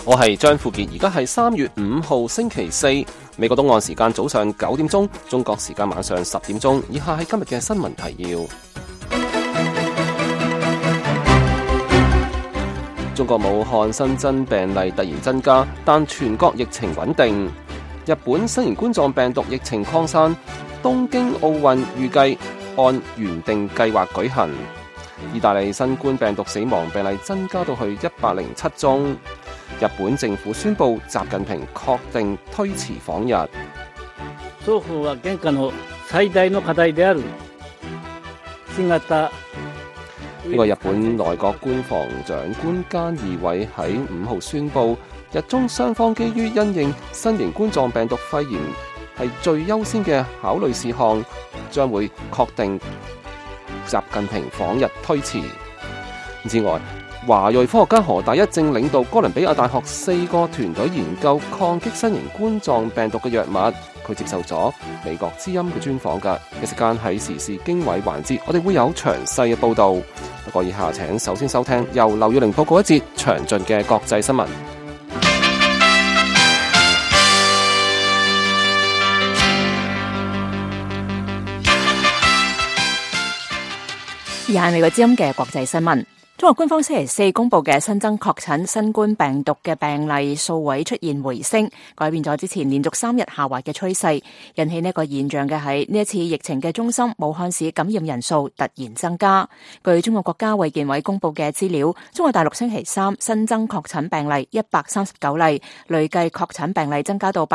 我係張富傑，而家係3月5號星期四，美國東岸時間早上9點鐘，中國時間晚上10點鐘。以下係今日嘅新聞提要。中國武漢新增病例突然增加，但全國疫情穩定。日本新型冠狀病毒疫情擴散，東京奧運預計按原定計劃舉行。意大利新冠病毒死亡病例增加到去107宗。日本政府宣布習近平確定推遲訪日。 雙方は現下の最大の課題である新型。 呢個日本內閣官房長官菅義偉喺5號宣布，日中雙方基於因應新型冠狀病毒肺炎係最優先嘅考慮事項，將會確定習近平訪日推遲。之外，華裔科學家何大一正領導哥倫比亞大學4個團隊研究抗擊新型冠狀病毒嘅藥物。佢接受咗美國之音嘅專訪㗎。一時間喺時事經緯環節，我哋會有詳細嘅報導。不過以下請首先收聽由劉耀玲報告一節詳盡嘅國際新聞。 以下係美國之音嘅國際新聞。中國官方星期四公布嘅新增確診新冠病毒嘅病例數位出現回升，改變咗之前連續3日下滑嘅趨勢。引起呢個現象嘅係呢一次疫情嘅中心武漢市感染人數突然增加。據中國國家衛健委公布嘅資料，中國大陸星期三新增確診病例139例，累計確診病例增加到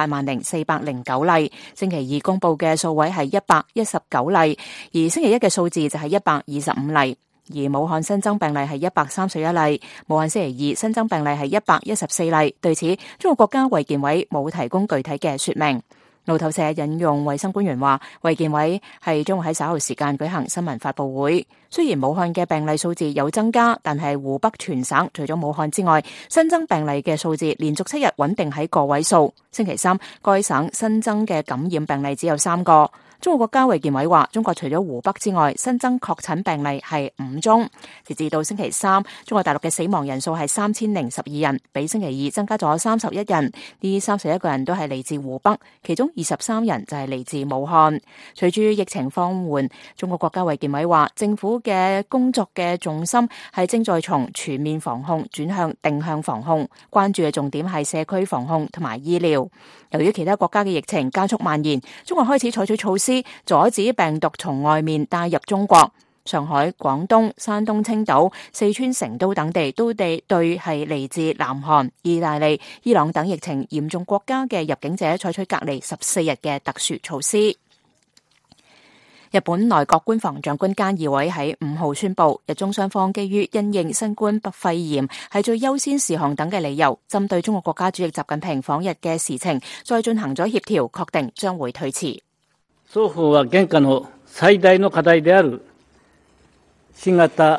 80409例。星期二公布嘅數位係119例，而星期一嘅數字就係125例。而武漢新增病例係131例，武漢星期二新增病例係114例。對此，中國國家衛健委冇提供具體嘅說明。路透社引用衛生官員話，衛健委係將會喺稍後時間舉行新聞發佈會。雖然武漢嘅病例數字有增加，但係湖北全省除咗武漢之外，新增病例嘅數字連續7日穩定喺個位數。星期三，該省新增嘅感染病例只有3個。中國國家衛健委話，中國除咗湖北之外，新增確診病例係5宗。截至到星期三，中國大陸嘅死亡人數係3012人，比星期二增加咗31人。呢31個人都係嚟自湖北，其中23人就係嚟自武漢。隨住疫情放緩，中國國家衛健委話，政府嘅工作嘅重心係正在從全面防控轉向定向防控，關注嘅重點係社區防控同埋醫療。由於其他國家嘅疫情加速蔓延，中國開始採取措施阻止病毒從外面帶入中國。上海、廣東、山東青島、四川成都等地都對係嚟自南韓、意大利、伊朗等疫情嚴重國家嘅入境者採取隔離14日嘅特殊措施。日本內閣官房長官菅義偉喺5號宣布，日中雙方基於因應新冠肺炎係最優先事項等嘅理由，針對中國國家主席習近平訪日嘅時程，再進行咗協調，確定將會推遲。 雙方は現下の最大の課題である新型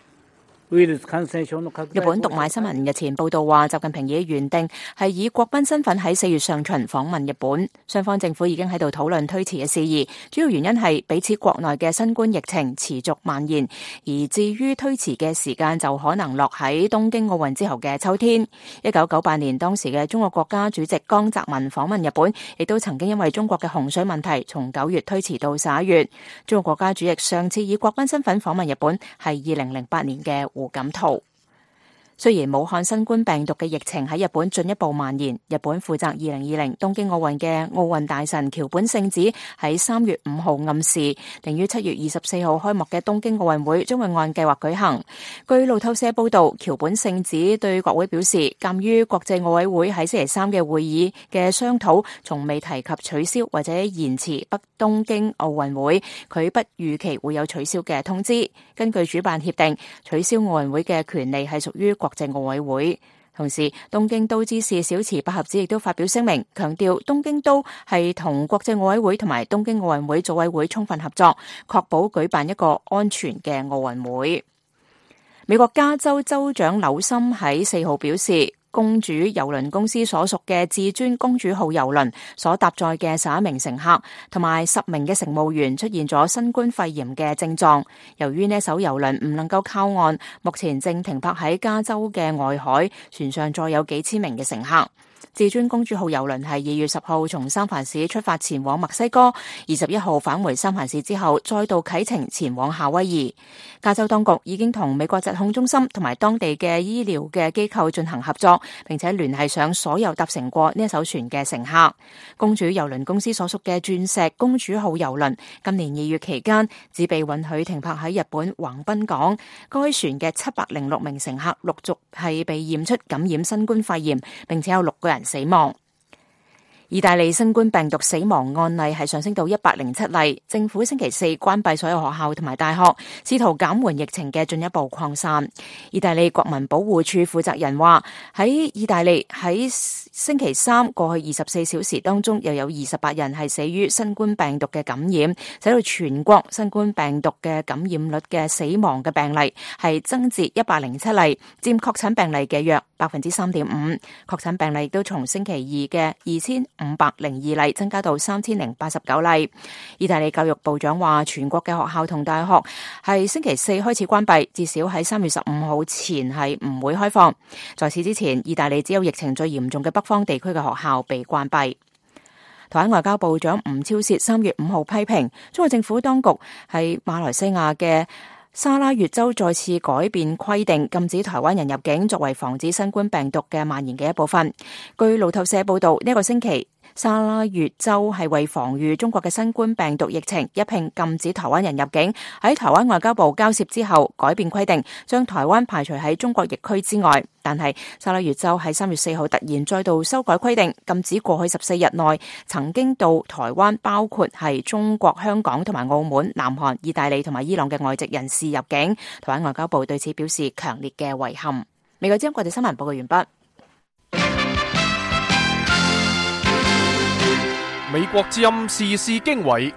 日本讀賣新聞日前報道話，習近平已原定係以國賓身份喺4月上旬訪問日本，雙方政府已經喺度討論推遲嘅事宜，主要原因係彼此國內嘅新冠疫情持續蔓延，而至於推遲嘅時間就可能落喺東京奧運之後嘅秋天。1998年當時嘅中國國家主席江澤民訪問日本，亦都曾經因為中國嘅洪水問題從9月推遲到11月。中國國家主席上次以國賓身份訪問日本係2008年嘅胡錦濤。雖然武漢新冠病毒嘅疫情喺日本進一步蔓延，日本負責2020東京奧運嘅奧運大臣橋本聖子喺3月5號暗示，定於7月24號開幕嘅東京奧運會將會按計劃舉行。據路透社報道，橋本聖子對國會表示，鑒於國際奧委會喺星期三嘅會議嘅商討，從未提及取消或者延遲北東京奧運會，佢不預期會有取消嘅通知。根據主辦協定，取消奧運會嘅權利係屬於國際奧委會。同時，東京都知事小池百合子亦都發表聲明，強調東京都係同國際奧委會同埋東京奧運會組委會充分合作，確保舉辦一個安全嘅奧運會。美國加州州長紐森喺4號表示， 公主郵輪公司所屬嘅至尊公主號郵輪所搭載嘅11名乘客同埋10名嘅乘務員出現咗新冠肺炎嘅症狀。由於呢艘郵輪唔能夠靠岸，目前正停泊喺加州嘅外海，船上載有幾千名嘅乘客。至尊公主號郵輪係2月10號從三藩市出發前往墨西哥，21號返回三藩市之後，再度啟程前往夏威夷。加州當局已經同美國疾控中心同埋當地嘅醫療嘅機構進行合作，並且聯繫上所有搭乘過呢一艘船嘅乘客。公主郵輪公司所屬嘅鑽石公主號郵輪，今年2月期間只被允許停泊喺日本橫濱港。該船嘅706名乘客陸續係被驗出感染新冠肺炎，並且有6個人死亡。意大利新冠病毒死亡案例係上升到107例，政府星期四關閉所有學校同埋大學，試圖減緩疫情嘅進一步擴散。意大利國民保護處負責人話，喺意大利喺星期三過去24小時當中，又有28人係死於新冠病毒嘅感染，使到全國新冠病毒嘅感染率嘅死亡嘅病例係增至107例，佔確診病例嘅約3.5%。確診病例亦都從星期二嘅2502例增加到3089例。意大利教育部長話，全國嘅學校同大學係星期四開始關閉，至少喺3月15號前係唔會開放。在此之前，意大利只有疫情最嚴重嘅北方地區嘅學校被關閉。台灣外交部長吳釗燮3月5號批評中國政府當局喺馬來西亞嘅沙拉越州再次改變規定，禁止台灣人入境，作為防止新冠病毒嘅蔓延嘅一部分。據路透社報道，呢個星期沙拉越州係為防禦中國嘅新冠病毒疫情，一併禁止台灣人入境。喺台灣外交部交涉之後，改變規定，將台灣排除喺中國疫區之外。但係沙拉越州喺3月4號突然再度修改規定，禁止過去14日內曾經到台灣，包括係中國香港同埋澳門、南韓、意大利同埋伊朗嘅外籍人士入境。台灣外交部對此表示強烈嘅遺憾。美國之音國際新聞報告完畢。 美國之音時事經緯，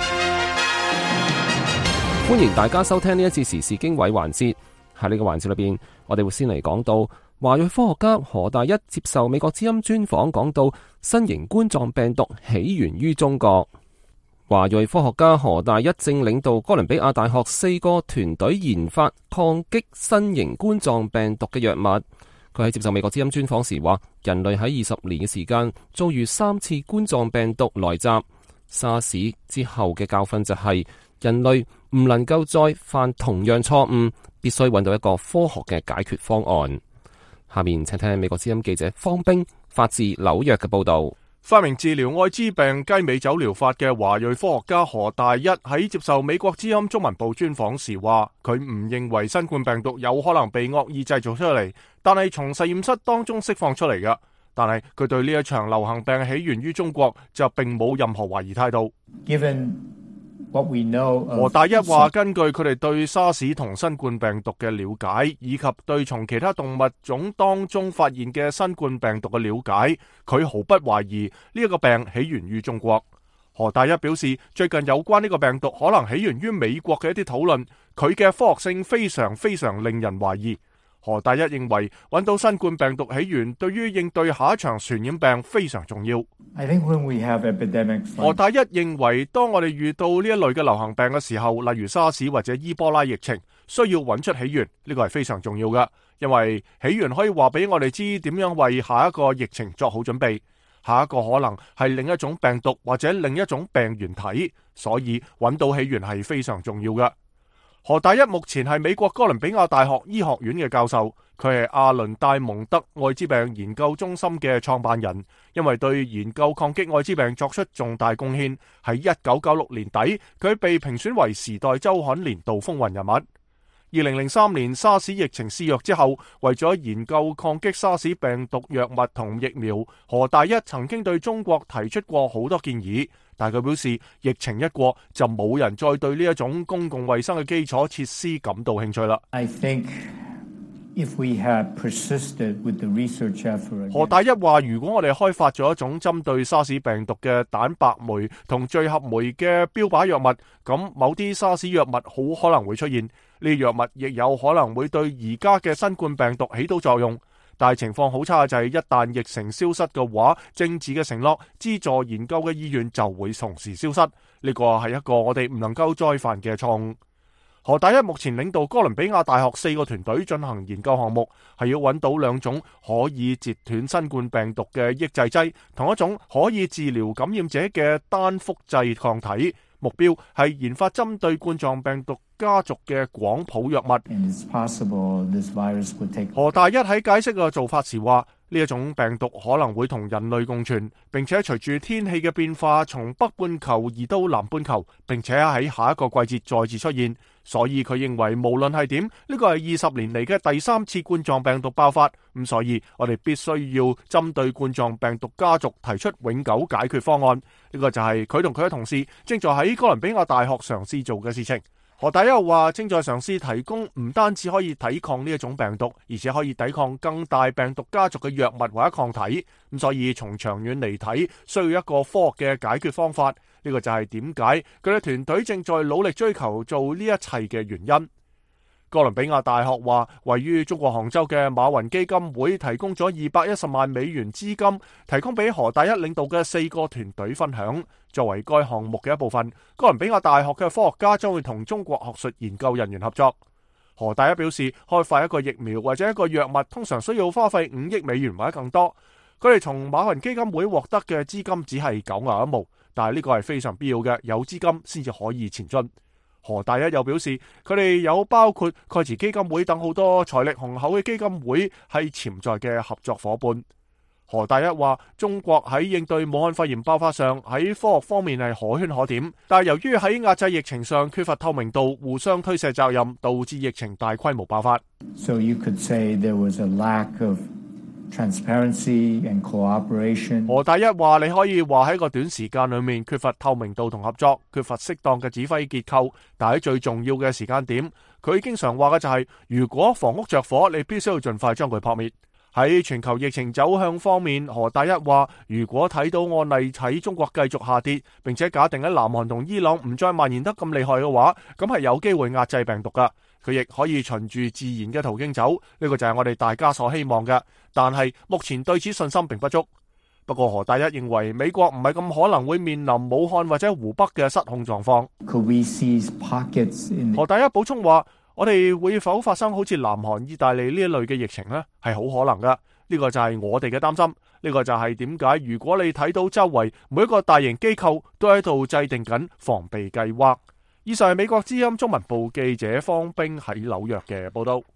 歡迎大家收聽呢一次時事經緯環節。喺呢個環節裏邊，我哋會先嚟講到華裔科學家何大一接受美國之音專訪，講到新型冠狀病毒起源於中國。華裔科學家何大一正領導哥倫比亞大學4個團隊研發抗擊新型冠狀病毒嘅藥物。佢喺接受美國之音專訪時話，人類喺20年嘅時間遭遇3次冠狀病毒來襲，沙士之後嘅教訓就係人類唔能夠再犯同樣錯誤，必須揾到一個科學嘅解決方案。下面請聽美國之音記者方冰發自紐約嘅報道。 發明治療愛滋病雞尾酒療法嘅華裔科學家何大一喺接受美國之音中文部專訪時話，佢唔認為新冠病毒有可能被惡意製造出嚟，但係從實驗室當中釋放出嚟嘅。但係佢對呢一場流行病起源於中國就並冇任何懷疑態度。何大一話，根據佢哋對沙士同新冠病毒嘅了解，以及對從其他動物種當中發現嘅新冠病毒嘅了解，佢毫不懷疑呢一個病起源於中國。何大一表示，最近有關呢個病毒可能起源於美國嘅一啲討論，佢嘅科學性非常令人懷疑。何大一認為揾到新冠病毒起源對於應對下一場傳染病非常重要。何大一認為當我哋遇到呢一類嘅流行病嘅時候，例如沙士或者伊波拉疫情，需要揾出起源，呢個係非常重要嘅，因為起源可以話俾我哋知點樣為下一個疫情作好準備，下一個可能係另一種病毒或者另一種病原體，所以揾到起源係非常重要嘅。何大一目前係美國哥倫比亞大學醫學院嘅教授，佢係阿倫戴蒙德愛滋病研究中心嘅創辦人，因為對研究抗擊愛滋病作出重大貢獻。喺1996年底，佢被評選為時代週刊年度風雲人物。2003年沙士疫情肆虐之後，為咗研究抗擊沙士病毒藥物同疫苗，何大一曾經對中國提出過好多建議，但佢表示疫情一過就冇人再對呢一種公共衛生嘅基礎設施感到興趣啦。何大一話，如果我哋開發咗一種針對沙士病毒嘅蛋白酶同聚合酶嘅標靶藥物，咁某啲沙士藥物好可能會出現，呢藥物亦有可能會對而家嘅新冠病毒起到作用。 但係情況好差嘅就係一旦疫情消失嘅話，政治嘅承諾、資助研究嘅意願就會同時消失。呢個係一個我哋唔能夠再犯嘅錯誤。何大一目前領導哥倫比亞大學4個團隊進行研究項目，係要揾到2種可以截斷新冠病毒嘅抑制劑，同一種可以治療感染者嘅單複製抗體。目標係研發針對冠狀病毒家族嘅廣譜藥物。何大一喺解釋個做法時話，呢一種病毒可能會同人類共存，並且隨住天氣嘅變化從北半球移到南半球，並且喺下一個季節再次出現。所以佢認為無論係點，呢個係20年嚟嘅第3次冠狀病毒爆發。咁所以我哋必須要針對冠狀病毒家族提出永久解決方案。呢個就係佢同佢嘅同事正在喺哥倫比亞大學嘗試做嘅事情。何大一又話，正在嘗試提供唔單止可以抵抗呢一種病毒，而且可以抵抗更大病毒家族嘅藥物或者抗體。咁所以從長遠嚟睇，需要一個科學嘅解決方法。呢個就係點解佢哋團隊正在努力追求做呢一切嘅原因。哥倫比亞大學話，位於中國杭州嘅馬雲基金會提供咗210萬美元資金，提供俾何大一領導嘅4個團隊分享。作為該項目嘅一部分，哥倫比亞大學嘅科學家將會同中國學術研究人員合作。何大一表示，開發一個疫苗或者一個藥物通常需要花費5億美元或者更多。佢哋從馬雲基金會獲得嘅資金只係9牛一毛，但係呢個係非常必要嘅，有資金先至可以前進。何大一又表示，佢哋有包括蓋茨基金會等好多財力雄厚嘅基金會係潛在嘅合作夥伴。何大一話，中國喺應對武漢肺炎爆發上喺科學方面係可圈可點，但係由於喺壓制疫情上缺乏透明度，互相推卸責任，導致疫情大規模爆發。 So you could say there was a lack of transparency and cooperation. 何大一話，你可以話喺個短時間裏面缺乏透明度同合作，缺乏適當嘅指揮結構，但喺最重要嘅時間點，佢經常話嘅就係，如果房屋着火，你必須要盡快將佢撲滅。喺全球疫情走向方面，何大一話，如果睇到案例喺中國繼續下跌，並且假定喺南韓同伊朗唔再蔓延得咁厲害嘅話，咁係有機會壓制病毒噶。佢亦可以循住自然嘅途徑走，呢個就係我哋大家所希望嘅。但係目前對此信心並不足。不過何大一認為美國唔係咁可能會面臨武漢或者湖北嘅失控狀況。何大一補充話，我哋會否發生好似南韓、意大利呢一類嘅疫情呢？係好可能噶。呢個就係我哋嘅擔心。呢個就係點解如果你睇到周圍每一個大型機構都喺度制定緊防備計劃。以上係美國之音中文部記者方冰喺紐約嘅報道。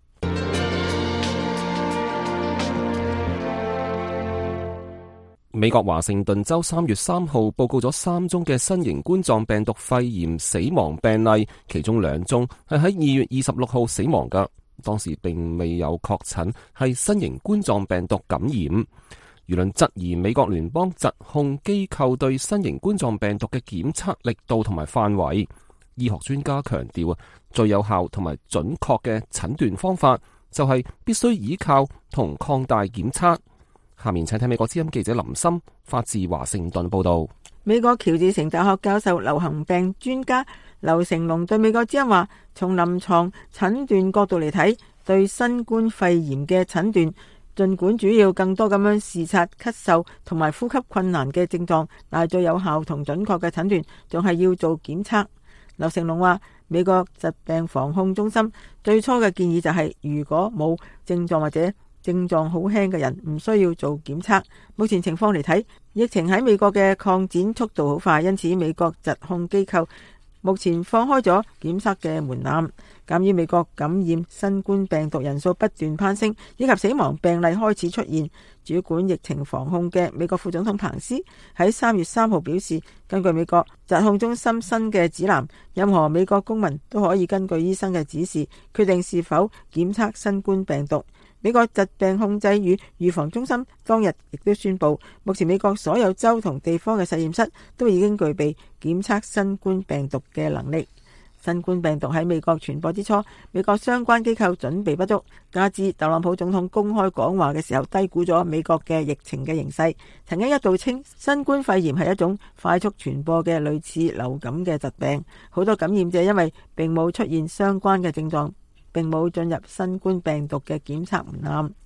美國華盛頓州3月3號報告咗3宗嘅新型冠狀病毒肺炎死亡病例，其中2宗係喺2月26號死亡㗎。當時並未有確診係新型冠狀病毒感染。輿論質疑美國聯邦疾控機構對新型冠狀病毒嘅檢測力度同埋範圍。醫學專家強調，最有效同埋準確嘅診斷方法就係必須依靠同擴大檢測。下面請睇美國之音記者林森發自華盛頓報道。 美國喬治城大學教授、流行病專家劉成龍對美國之音話，從臨床診斷角度嚟睇，對新冠肺炎嘅診斷，盡管主要更多咁樣視察咳嗽同埋呼吸困難嘅症狀，但係最有效同準確嘅診斷仲係要做檢測。劉成龍話，美國疾病防控中心最初嘅建議就係，如果冇症狀或者症狀好輕嘅人唔需要做檢測。目前情況嚟睇，疫情喺美國嘅擴展速度好快，因此美國疾控機構目前放開咗檢測嘅門檻。鑒於美國感染新冠病毒人數不斷攀升，以及死亡病例開始出現，主管疫情防控嘅美國副總統彭斯喺3月3號表示，根據美國疾控中心新嘅指南，任何美國公民都可以根據醫生嘅指示決定是否檢測新冠病毒。美國疾病控制與預防中心當日亦都宣布，目前美國所有州同地方嘅實驗室都已經具備檢測新冠病毒嘅能力。新冠病毒喺美國傳播之初，美國相關機構準備不足，加之特朗普總統公開講話嘅時候低估咗美國嘅疫情嘅形勢，曾經一度稱新冠肺炎係一種快速傳播嘅類似流感嘅疾病，好多感染者因為並冇出現相關嘅症狀，並冇進入新冠病毒嘅檢測門檻。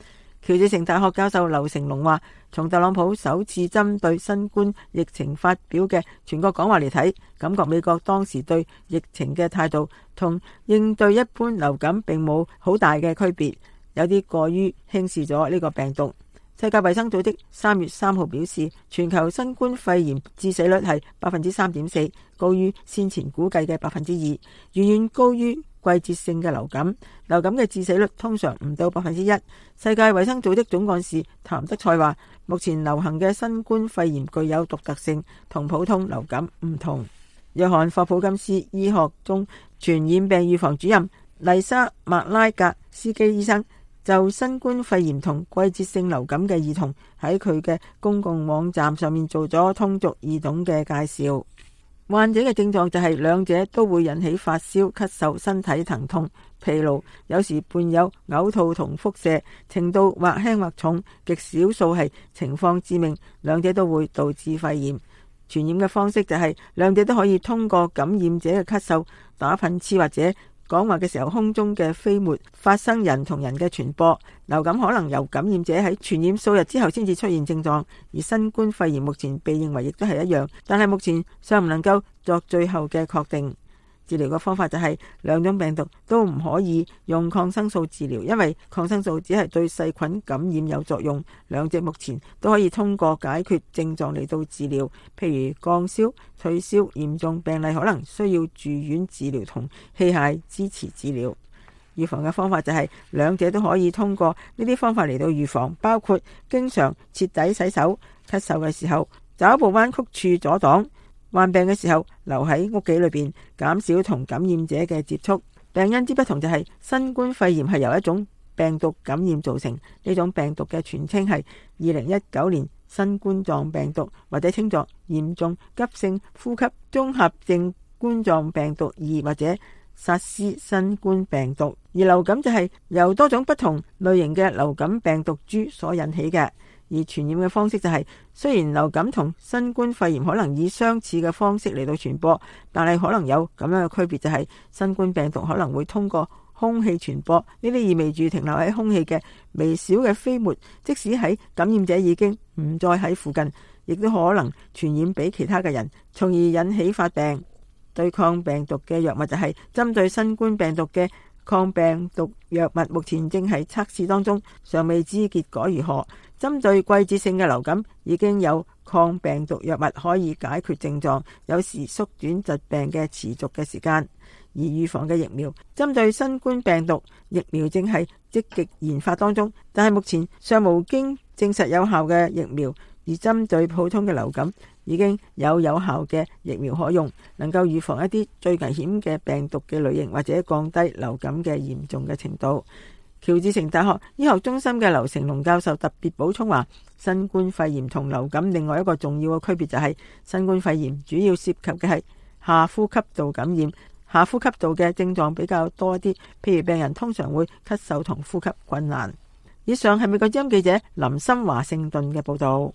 喬治城大學教授劉成龍話，從特朗普首次針對新冠疫情發表嘅全國講話嚟睇，感覺美國當時對疫情嘅態度同應對一般流感並冇好大嘅區別，有啲過於輕視咗呢個病毒。世界衛生組織3月3號表示，全球新冠肺炎致死率係 3.4%， 高於先前估計嘅 2%， 遠遠高於季節性嘅流感。流感嘅致死率通常唔到 1%。 世界衛生組織總幹事譚德塞話，目前流行嘅新冠肺炎具有獨特性，同普通流感唔同。約翰霍普金斯醫學中傳染病預防主任麗莎麥拉格斯基醫生就新冠肺炎同季節性流感嘅異同，喺佢嘅公共網站上面做咗通俗易懂嘅介紹。患者嘅症狀就係兩者都會引起發燒、咳嗽、身體疼痛、疲勞，有時伴有嘔吐同腹瀉，程度或輕或重，極少數係情況致命，兩者都會導致肺炎。傳染嘅方式就係兩者都可以通過感染者嘅咳嗽、打噴嚏或者講話嘅時候空中嘅飛沫發生人同人嘅傳播。流感可能由感染者喺傳染數日之後先至出現症狀，而新冠肺炎目前被認為亦都係一樣，但係目前尚唔能夠作最後嘅確定。治療嘅方法就係兩種病毒都唔可以用抗生素治療，因為抗生素只係對細菌感染有作用。兩者目前都可以通過解決症狀嚟到治療，譬如降燒、退燒，嚴重病例可能需要住院治療同器械支持治療。預防嘅方法就係兩者都可以通過呢啲方法嚟到預防，包括經常徹底洗手，咳嗽嘅時候找部彎曲處阻擋，患病嘅時候留喺屋企裏邊，減少同感染者嘅接觸。病因之不同就係新冠肺炎係由一種病毒感染造成，呢種病毒嘅全稱係2019年新冠狀病毒，或者稱作嚴重急性呼吸綜合症冠狀病毒2或者薩斯新冠病毒。而流感就係由多種不同類型嘅流感病毒株所引起嘅。而傳染嘅方式就係，雖然流感同新冠肺炎可能以相似嘅方式嚟到傳播，但係可能有咁樣嘅區別，就係新冠病毒可能會通過空氣傳播，呢啲意味住停留喺空氣嘅微小嘅飛沫，即使喺感染者已經唔再喺附近，亦都可能傳染俾其他嘅人，從而引起發病。對抗病毒嘅藥物就係針對新冠病毒嘅抗病毒藥物，目前正係測試當中，尚未知結果如何。針對季節性嘅流感，已經有抗病毒藥物可以解決症狀，有時縮短疾病嘅持續嘅時間。而預防嘅疫苗，針對新冠病毒疫苗正係積極研發當中，但係目前尚無經證實有效嘅疫苗。而針對普通嘅流感，已經有效嘅疫苗可用，能夠預防一啲最危險嘅病毒嘅類型，或者降低流感嘅嚴重嘅程度。喬治城大學醫學中心嘅劉成龍教授特別補充話，新冠肺炎同流感另外一個重要嘅區別就係，新冠肺炎主要涉及嘅係下呼吸道感染，下呼吸道嘅症狀比較多一啲，譬如病人通常會咳嗽同呼吸困難。以上係美國之音記者林森華盛頓嘅報道。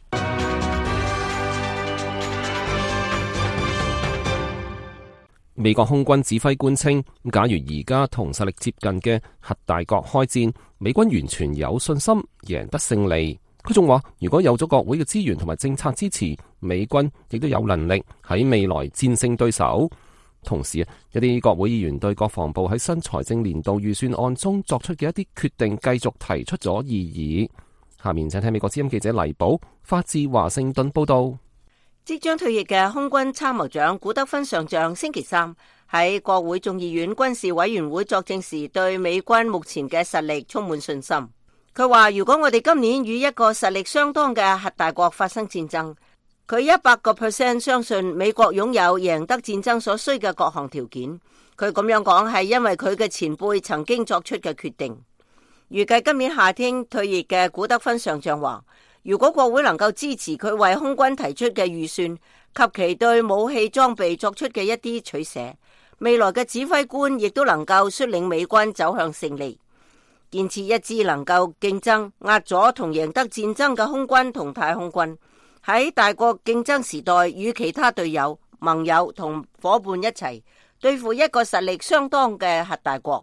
美國空軍指揮官稱，假如而家同實力接近嘅核大國開戰，美軍完全有信心贏得勝利。佢仲話，如果有咗國會嘅資源同埋政策支持，美軍亦都有能力喺未來戰勝對手。同時，一啲國會議員對國防部喺新財政年度預算案中作出嘅一啲決定繼續提出咗異議。下面請聽美國之音記者黎寶發自華盛頓報道。 即將退役嘅空軍參謀長古德芬上將星期三喺國會眾議院軍事委員會作證時，對美軍目前嘅實力充滿信心。佢話，如果我哋今年與一個實力相當嘅核大國發生戰爭，佢100% 相信美國擁有贏得戰爭所需嘅各項條件。佢咁樣講係因為佢嘅前輩曾經作出嘅決定。預計今年夏天退役嘅古德芬上將話，如果國會能夠支持佢為空軍提出嘅預算及其對武器裝備作出嘅一啲取捨，未來嘅指揮官亦都能夠率領美軍走向勝利，建設一支能夠競爭壓咗同贏得戰爭嘅空軍同太空軍，喺大國競爭時代與其他隊友、盟友同夥伴一齊對付一個實力相當嘅核大國。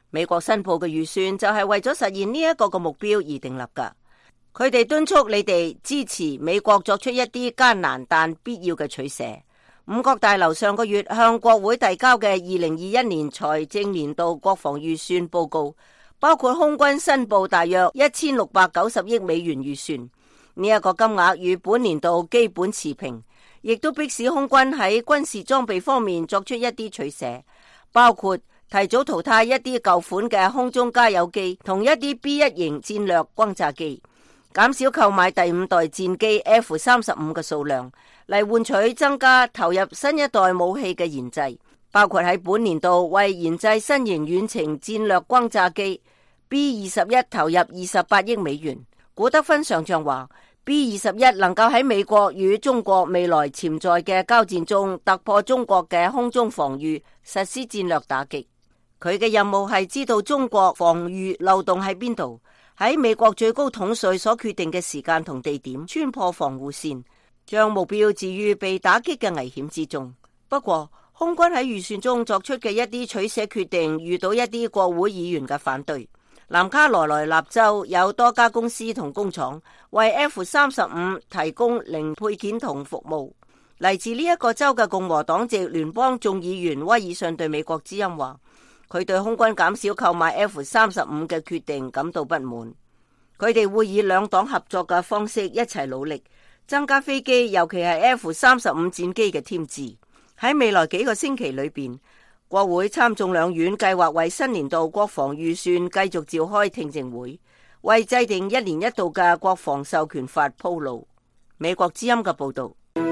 美國申報嘅預算就係為咗實現呢一個目標而訂立㗎。佢哋敦促你哋支持美國作出一啲艱難但必要嘅取捨。五角大樓上個月向國會遞交嘅2021年財政年度國防預算報告，包括空軍申報大約1690億美元預算，呢一個金額與本年度基本持平，亦都迫使空軍喺軍事裝備方面作出一啲取捨，包括提早淘汰一啲舊款嘅空中加油機同一啲 B1 型戰略轟炸機，減少購買第5代戰機 F-35嘅數量，嚟換取增加投入新一代武器嘅研製，包括喺本年度為研製新型遠程戰略轟炸機 B-21 投入28億美元。古德芬上將話，B-21 能夠喺美國與中國未來潛在嘅交戰中突破中國嘅空中防禦，實施戰略打擊。佢嘅任務係知道中國防禦漏洞喺邊度，喺美國最高統帥所決定嘅時間同地點穿破防護線，將目標置於被打擊嘅危險之中。不過，空軍喺預算中作出嘅一啲取捨決定遇到一啲國會議員嘅反對。南卡羅來納州有多家公司同工廠為 F-35 提供零配件同服務。嚟自呢一個州嘅共和黨籍聯邦眾議員威爾遜對美國之音話，佢對空軍減少購買 F-35 嘅決定感到不滿。佢哋會以兩黨合作嘅方式一齊努力，增加飛機，尤其係 F-35 戰機嘅添置。喺未來幾個星期裏邊，國會參眾兩院計劃為新年度國防預算繼續召開聽證會，為制定1年1度嘅國防授權法鋪路。美國之音嘅報道。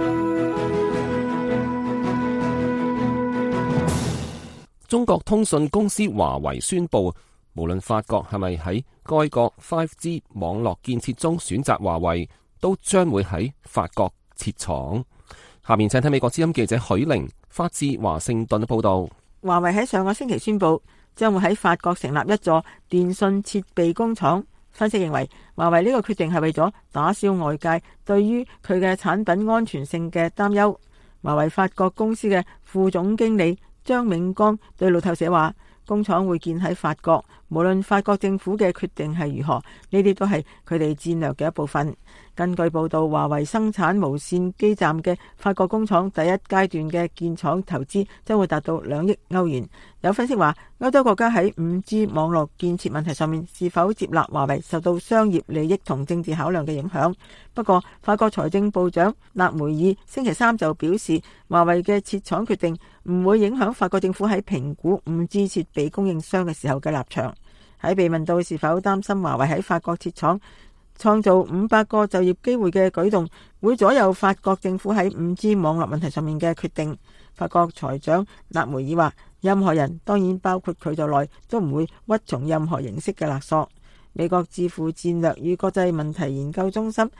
中國通訊公司華為宣布，無論法國係咪喺該國 5G 網絡建設中選擇華為，都將會喺法國設廠。下面請睇美國之音記者許玲發自華盛頓嘅報道。 華為喺上個星期宣布，將會喺法國成立一座電信設備工廠。分析認為，華為呢個決定係為咗打消外界對於佢嘅產品安全性嘅擔憂。華為法國公司嘅副總經理張銘剛對路透社話，工廠會建喺法國，無論法國政府嘅決定係如何，呢啲都係佢哋戰略嘅一部分。根據報道，華為生產無線基站嘅法國工廠第一階段嘅建廠投資將會達到2億歐元。有分析話，歐洲國家喺 5G 網絡建設問題上面是否接納華為，受到商業利益同政治考量嘅影響。不過，法國財政部長納梅爾星期3就表示，華為嘅設廠決定唔會影響法國政府喺評估 5G 設備供應商嘅時候嘅立場。喺被問到是否擔心華為喺法國設廠創造500個就業機會嘅舉動會左右法國政府喺 5G 網絡問題上面嘅決定，法國財長納梅爾話，任何人，當然包括佢在內，都唔會屈從任何形式嘅勒索。美國智庫戰略與國際問題研究中心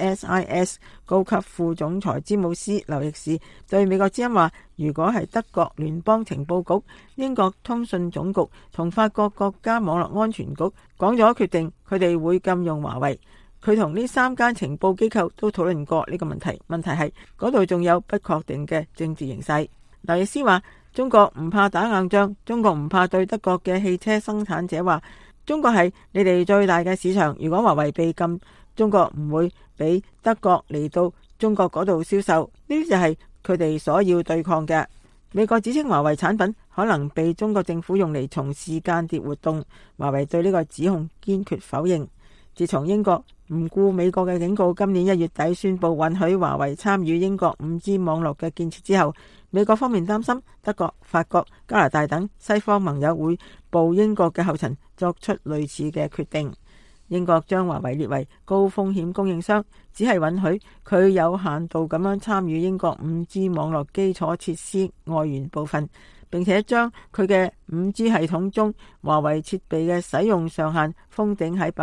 CSIS 高級副總裁詹姆斯劉易士對美國之音話，如果係德國聯邦情報局、英國通訊總局同法國國家網絡安全局講咗決定，佢哋會禁用華為。佢同呢3間情報機構都討論過呢個問題，問題係嗰度仲有不確定嘅政治形勢。劉易斯話，中國唔怕打硬仗，中國唔怕對德國嘅汽車生產者話，中國係你哋最大嘅市場，如果華為被禁，中國唔會俾德國嚟到中國嗰度銷售，呢啲就係佢哋所要對抗嘅。美國指稱華為產品可能被中國政府用嚟從事間諜活動，華為對呢個指控堅決否認。自從英國唔顧美國嘅警告，今年1月底宣布允許華為參與英國 5G 網絡嘅建設之後，美國方面擔心德國、法國、加拿大等西方盟友會步英國嘅後塵，作出類似嘅決定。英國將華為列為高風險供應商，只係允許佢有限度咁樣參與英國 5G 網絡基礎設施外延部分，並且將佢嘅 5G 系統中華為設備嘅使用上限封頂喺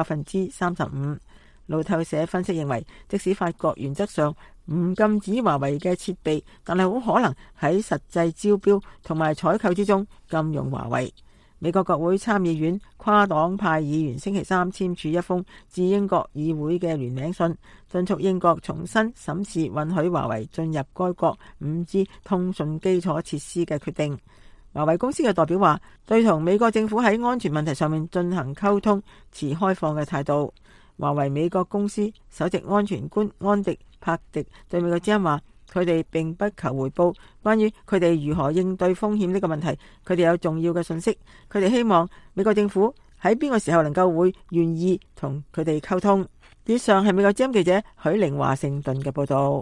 35%。路透社分析認為，即使法國原則上唔禁止華為嘅設備，但係好可能喺實際招標同埋採購之中禁用華為。美國國會參議院跨黨派議員星期3簽署一封致英國議會嘅聯名信，敦促英國重新審視允許華為進入該國 5G 通訊基礎設施嘅決定。 華為公司嘅代表話，對同美國政府喺安全問題上面進行溝通持開放嘅態度。華為美國公司首席安全官安迪帕迪對美國之音話，佢哋並不求回報，關於佢哋如何應對風險呢個問題，佢哋有重要嘅信息，佢哋希望美國政府喺邊個時候能夠會願意同佢哋溝通。以上係美國之音記者許玲華盛頓嘅報道。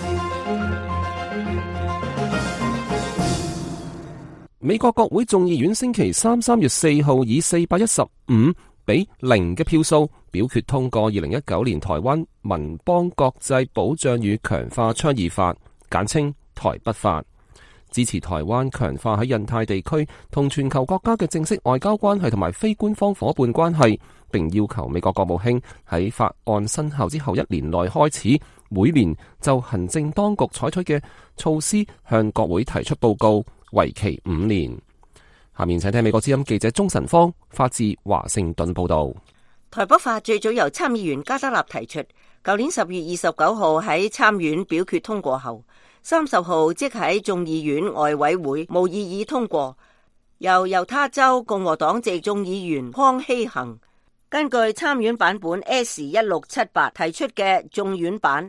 美國國會眾議院星期三3月4號以415比0嘅票數表決通過2019年台灣民邦國際保障與強化倡議法，簡稱台北法，支持台灣強化喺印太地區同全球國家嘅正式外交關係同埋非官方夥伴關係，並要求美國國務卿喺法案生效之後1年內開始，每年就行政當局採取嘅措施向國會提出報告，為期5年。下面請聽美國之音記者鍾晨芳發自華盛頓報道。 台北法最早由參議員加德納提出，舊年10月29號喺參院表決通過後，30號即喺眾議院外委會無異議通過，由猶他州共和黨籍眾議員匡希恆根據參院版本 S1678 提出嘅眾院版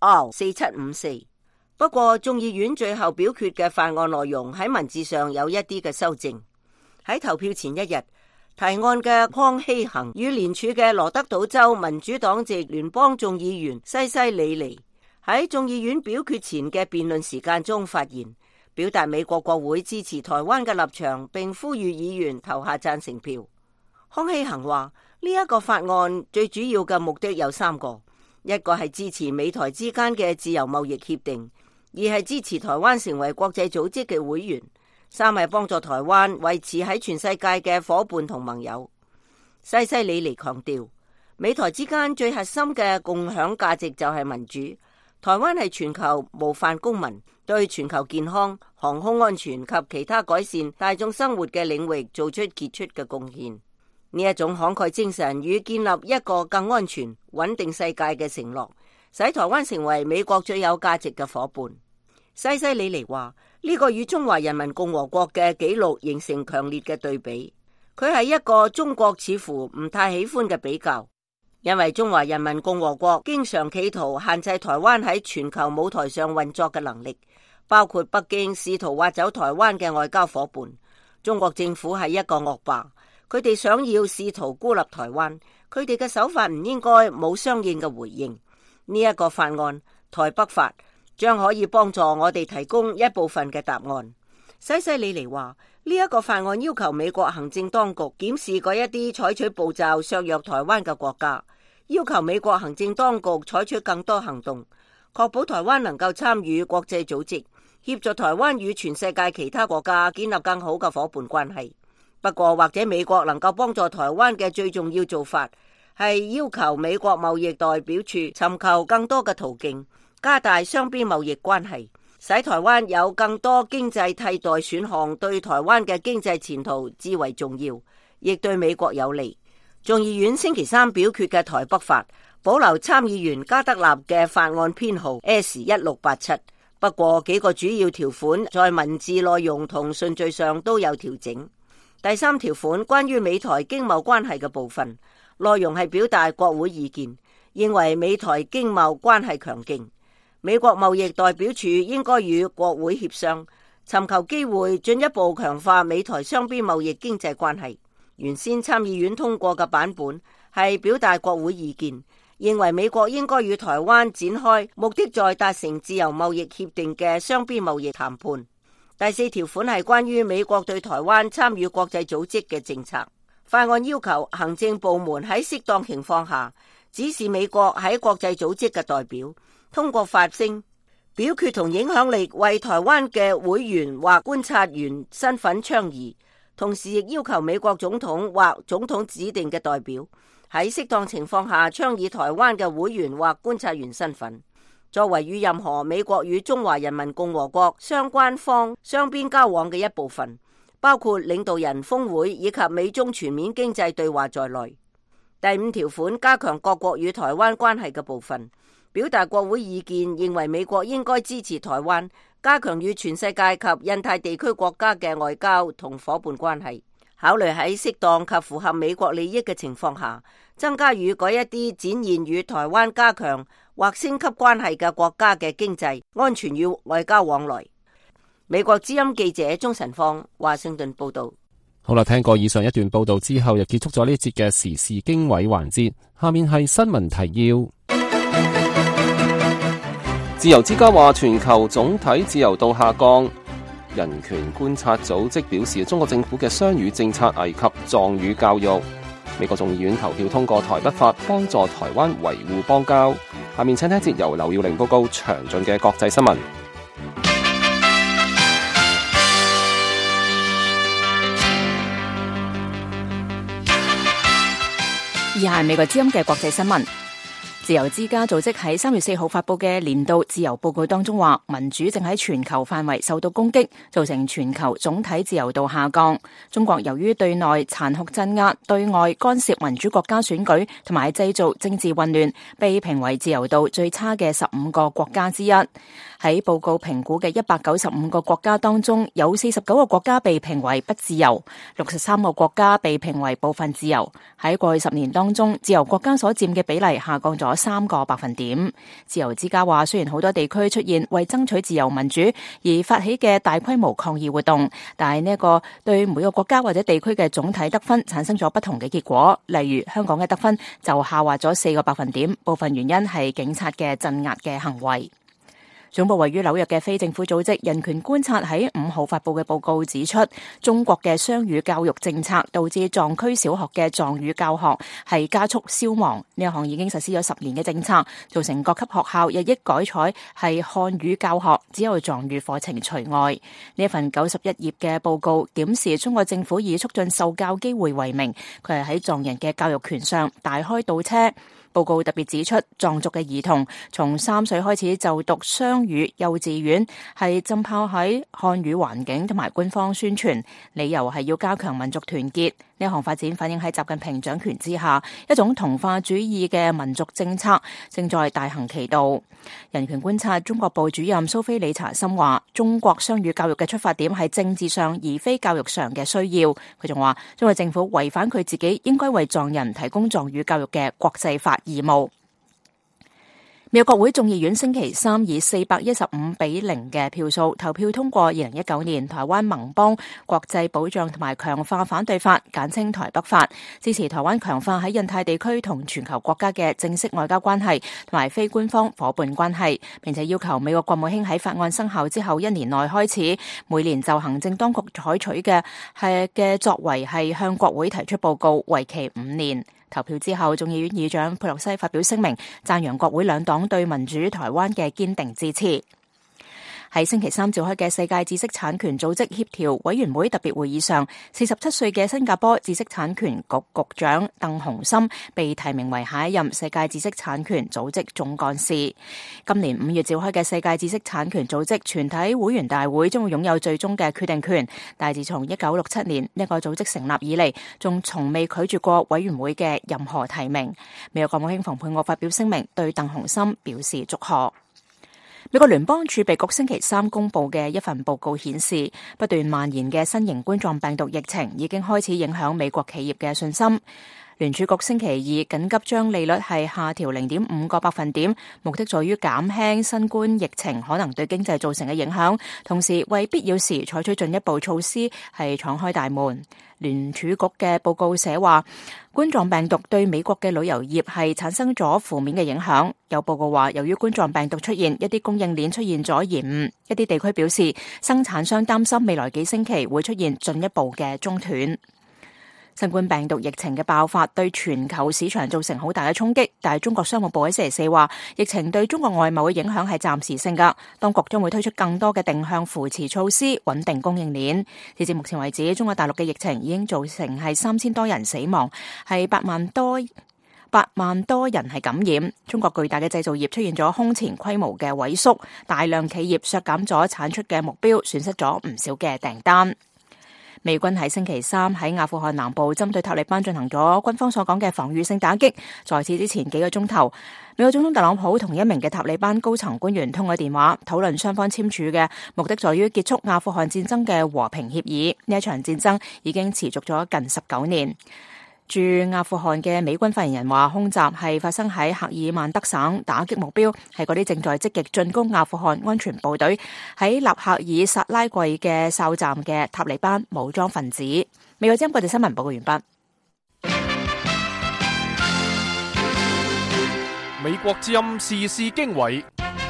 HR4754。不過眾議院最後表決嘅法案內容喺文字上有一啲嘅修正。喺投票前一日，提案嘅匡希恆與連署嘅羅德島州民主黨籍聯邦眾議員西西里尼喺眾議院表決前嘅辯論時間中發言，表達美國國會支持台灣嘅立場，並呼籲議員投下贊成票。匡希恆話，呢一個法案最主要嘅目的有3個，一個係支持美台之間嘅自由貿易協定，2係支持台灣成為國際組織嘅會員，3係幫助台灣維持喺全世界嘅夥伴同盟友。西西里尼強調，美台之間最核心嘅共享價值就係民主。台灣係全球模範公民，對全球健康、航空安全及其他改善大眾生活嘅領域做出傑出嘅貢獻。呢一種慷慨精神與建立一個更安全、穩定世界嘅承諾，使台灣成為美國最有價值嘅夥伴。西西里尼話，呢個與中華人民共和國嘅紀錄形成強烈嘅對比。佢係一個中國似乎唔太喜歡嘅比較，因為中華人民共和國經常企圖限制台灣喺全球舞台上運作嘅能力，包括北京試圖挖走台灣嘅外交夥伴。中國政府係一個惡霸，佢哋想要試圖孤立台灣，佢哋嘅手法唔應該冇相應嘅回應。呢一個法案台北法將可以幫助我哋提供一部分嘅答案。西西里尼話，呢一個法案要求美國行政當局檢視嗰一啲採取步驟削弱台灣嘅國家，要求美國行政當局採取更多行動，確保台灣能夠參與國際組織，協助台灣與全世界其他國家建立更好嘅夥伴關係。不過，或者美國能夠幫助台灣嘅最重要做法係要求美國貿易代表處尋求更多嘅途徑，加大雙邊貿易關係，使台灣有更多經濟替代選項，對台灣嘅經濟前途至為重要，亦對美國有利。眾議院星期三表決嘅台北法保留參議員加德納嘅法案編號 S1687， 不過幾個主要條款在文字內容同順序上都有調整。第3條款關於美台經貿關係嘅部分，內容係表達國會意見，認為美台經貿關係強勁，美國貿易代表處應該與國會協商，尋求機會進一步強化美台雙邊貿易經濟關係。原先參議院通過嘅版本係表達國會意見，認為美國應該與台灣展開目的在達成自由貿易協定嘅雙邊貿易談判。第4條款係關於美國對台灣參與國際組織嘅政策。法案要求行政部門喺適當情況下指示美國喺國際組織嘅代表，通過發聲、表決同影響力為台灣嘅會員或觀察員身份倡議，同時亦要求美國總統或總統指定嘅代表喺適當情況下倡議台灣嘅會員或觀察員身份，作為與任何美國與中華人民共和國相關方雙邊交往嘅一部分，包括領導人峰會以及美中全面經濟對話在內。第5條款加強各國與台灣關係嘅部分，表達國會意見，認為美國應該支持台灣， 加強與全世界及印太地區國家嘅外交同夥伴關係，考慮喺適當及符合美國利益嘅情況下，增加與嗰一啲展現與台灣加強或升級關係嘅國家嘅經濟、安全與外交往來。美國之音記者鍾晨芳華盛頓報道。 好啦，聽過以上一段報道之後，又結束咗呢節嘅時事經緯環節。下面係新聞提要。自由之家話全球總體自由度下降。人權觀察組織表示，中國政府嘅雙語政策危及藏語教育。美國眾議院投票通過台北法，幫助台灣維護邦交。下面請聽一節由劉耀玲報告詳盡嘅國際新聞。 以下係美國之音嘅國際新聞。自由之家組織喺3月4號發佈嘅年度自由報告當中話，民主正喺全球範圍受到攻擊，造成全球總體自由度下降。中國由於對內殘酷鎮壓、對外干涉民主國家選舉同埋製造政治混亂，被評為自由度最差嘅15個國家之一。喺報告評估嘅195個國家當中，有49個國家被評為不自由，63個國家被評為部分自由。喺過去10年當中，自由國家所佔嘅比例下降咗3個百分點。自由之家話，雖然好多地區出現為爭取自由民主而發起嘅大規模抗議活動，但係呢個對每個國家或者地區嘅總體得分產生咗不同嘅結果。例如香港嘅得分就下滑咗4個百分點，部分原因係警察嘅鎮壓嘅行為。總部位於紐約嘅非政府組織人權觀察喺5號發佈嘅報告指出，中國嘅雙語教育政策導致藏區小學嘅藏語教學係加速消亡。呢一項已經實施咗10年嘅政策，造成各級學校日益改採係漢語教學，只有藏語課程除外。呢一份91頁嘅報告檢視中國政府以促進受教機會為名，佢係喺藏人嘅教育權上大開倒車。報告特別指出，藏族嘅兒童從3歲開始就讀雙語幼稚園，係浸泡喺漢語環境同埋官方宣傳，理由係要加強民族團結。呢項發展反映喺習近平掌權之下，一種同化主義嘅民族政策正在大行其道。人權觀察中國部主任蘇菲理查森話，中國雙語教育嘅出發點係政治上而非教育上嘅需要。佢仲話，中國政府違反佢自己應該為藏人提供藏語教育嘅國際法義務。美國國會眾議院星期三以415-0嘅票數投票通過2019年台灣盟邦國際保障同埋強化反對法，簡稱台北法，支持台灣強化喺印太地區同全球國家嘅正式外交關係同埋非官方夥伴關係，並且要求美國國務卿喺法案生效之後1年內開始，每年就行政當局採取嘅作為係向國會提出報告，為期5年。投票之後，眾議院議長佩洛西發表聲明，讚揚國會兩黨對民主台灣嘅堅定支持。喺星期三召開嘅世界知識產權組織協調委員會特別會議上，47歲嘅新加坡知識產權局局長鄧洪森被提名為下一任世界知識產權組織總幹事。今年5月召開嘅世界知識產權組織全體會員大會將會擁有最終嘅決定權，但自從1967年呢個組織成立以嚟，仲從未拒絕過委員會嘅任何提名。美國國務卿蓬佩奧發表聲明，對鄧洪森表示祝賀。美國聯邦儲備局星期三公布嘅一份報告顯示，不斷蔓延嘅新型冠狀病毒疫情已經開始影響美國企業嘅信心。聯儲局星期二緊急將利率係下調0.5個百分點，目的在於減輕新冠疫情可能對經濟造成嘅影響，同時為必要時採取進一步措施係敞開大門。聯儲局嘅報告寫話，冠狀病毒對美國嘅旅遊業係產生咗負面嘅影響。有報告話，由於冠狀病毒出現，一啲供應鏈出現咗延誤，一啲地區表示生產商擔心未來幾星期會出現進一步嘅中斷。新冠病毒疫情嘅爆發對全球市場造成好大嘅衝擊，但係中國商務部喺星期四話，疫情對中國外貿嘅影響係暫時性㗎，當局將會推出更多嘅定向扶持措施，穩定供應鏈。截至目前為止，中國大陸嘅疫情已經造成係3000多人死亡，係8萬多人係感染。中國巨大嘅製造業出現咗空前規模嘅萎縮，大量企業削減咗產出嘅目標，損失咗唔少嘅訂單。 美軍喺星期三喺阿富汗南部針對塔利班進行咗軍方所講嘅防禦性打擊。在此之前幾個鐘頭，美國總統特朗普同一名嘅塔利班高層官員通過電話，討論雙方簽署嘅目的在於結束阿富汗戰爭嘅和平協議。呢一場戰爭已經持續咗近19年。駐阿富汗嘅美軍發言人話，空襲係發生喺赫爾曼德省，打擊目標係嗰啲正在積極進攻阿富汗安全部隊喺納赫爾薩拉季嘅哨站嘅塔利班武裝分子。美國之音國際新聞報告完畢。 美國之音時事經緯，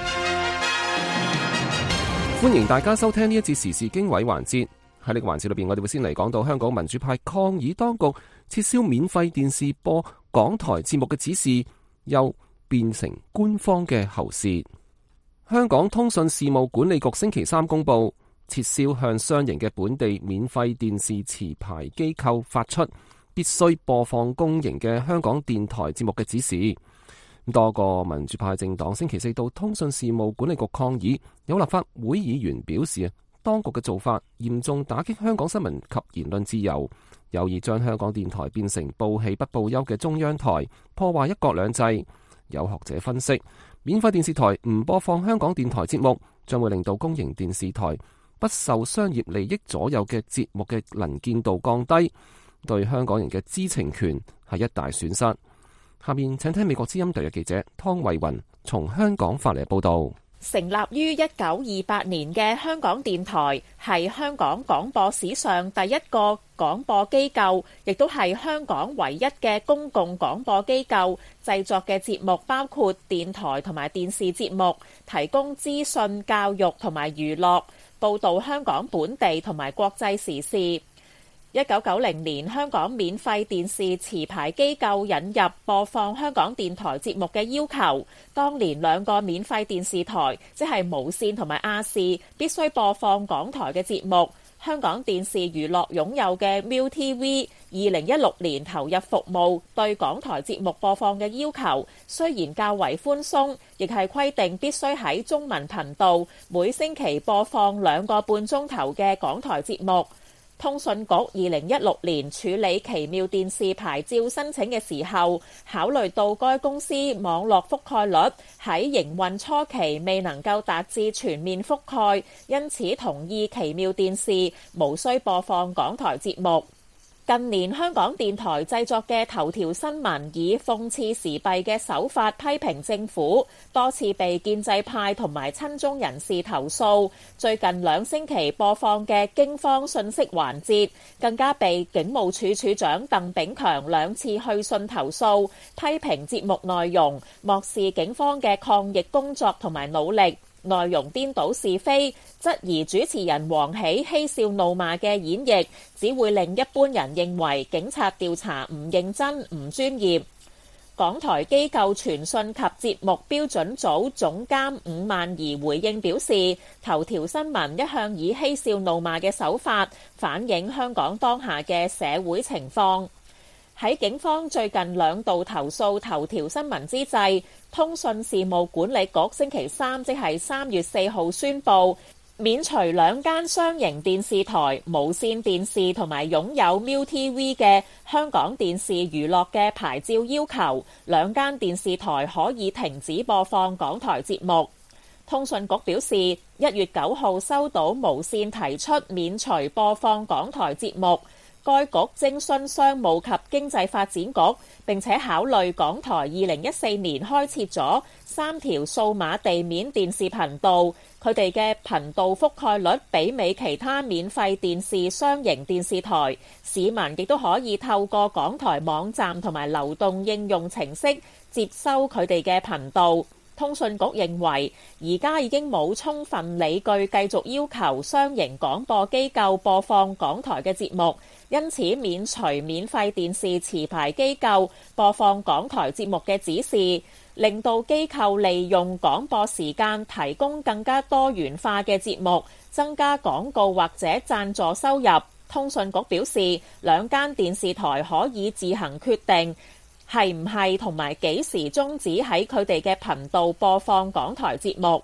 歡迎大家收聽呢一節時事經緯環節。喺呢個環節裏邊，我哋會先嚟講到香港民主派抗議當局撤銷免費電視播港台節目嘅指示，又變成官方嘅喉舌。香港通訊事務管理局星期三公布，撤銷向商營嘅本地免費電視持牌機構發出必須播放公營嘅香港電台節目嘅指示。多個民主派政黨星期四到通訊事務管理局抗議，有立法會議員表示當局嘅做法嚴重打擊香港新聞及言論自由，有意將香港電台變成報喜不報憂嘅中央台，破壞一國兩制。有學者分析，免費電視台唔播放香港電台節目，將會令到公營電視台不受商業利益左右嘅節目嘅能見度降低，對香港人嘅知情權係一大損失。下面請聽美國之音特約記者湯慧雲從香港發嚟報道。 成立於1928年嘅香港電台係香港廣播史上第一個廣播機構，亦都係香港唯一嘅公共廣播機構。製作嘅節目包括電台同埋電視節目，提供資訊、教育同埋娛樂，報導香港本地同埋國際時事。1990年，香港免費電視持牌機構引入播放香港電台節目嘅要求。當年2個免費電視台，即係無線同埋亞視，必須播放港台嘅節目。香港電視娛樂擁有嘅 MiuTV 2016年投入服務，對港台節目播放嘅要求雖然較為寬鬆，亦係規定必須喺中文頻道每星期播放2個半鐘頭嘅港台節目。通訊局2016年處理奇妙電視牌照申請嘅時候，考慮到該公司網絡覆蓋率喺營運初期未能夠達至全面覆蓋，因此同意奇妙電視無需播放港台節目。近年香港電台製作嘅頭條新聞以諷刺時弊嘅手法批評政府，多次被建制派同埋親中人士投訴。最近2星期播放嘅驚慌信息環節，更加被警務處處長鄧炳強2次去信投訴，批評節目內容漠視警方嘅抗疫工作同埋努力，內容顛倒是非，質疑主持人黃喜嬉笑怒罵嘅演繹，只會令一般人認為警察調查唔認真、唔專業。港台機構傳訊及節目標準組總監伍曼儀回應表示，頭條新聞一向以嬉笑怒罵嘅手法反映香港當下嘅社會情況。喺警方最近2度投訴頭條新聞之際，通訊事務管理局星期三即係3月4號宣布，免除2間商營電視台無線電視同埋擁有 MiuTV 嘅香港電視娛樂嘅牌照要求，2間電視台可以停止播放港台節目。通訊局表示，1月9號收到無線提出免除播放港台節目。該局徵詢商務及經濟發展局，並且考慮港台2014年開設咗3條數碼地面電視頻道，佢哋嘅頻道覆蓋率媲美其他免費電視商營電視台，市民亦都可以透過港台網站同埋流動應用程式接收佢哋嘅頻道。通訊局認為，而家已經冇充分理據繼續要求商營廣播機構播放港台嘅節目，因此免除免費電視持牌機構播放港台節目嘅指示，令到機構利用廣播時間提供更加多元化嘅節目，增加廣告或者贊助收入。通訊局表示，2間電視台可以自行決定係唔係同埋幾時終止喺佢哋嘅頻道播放港台節目。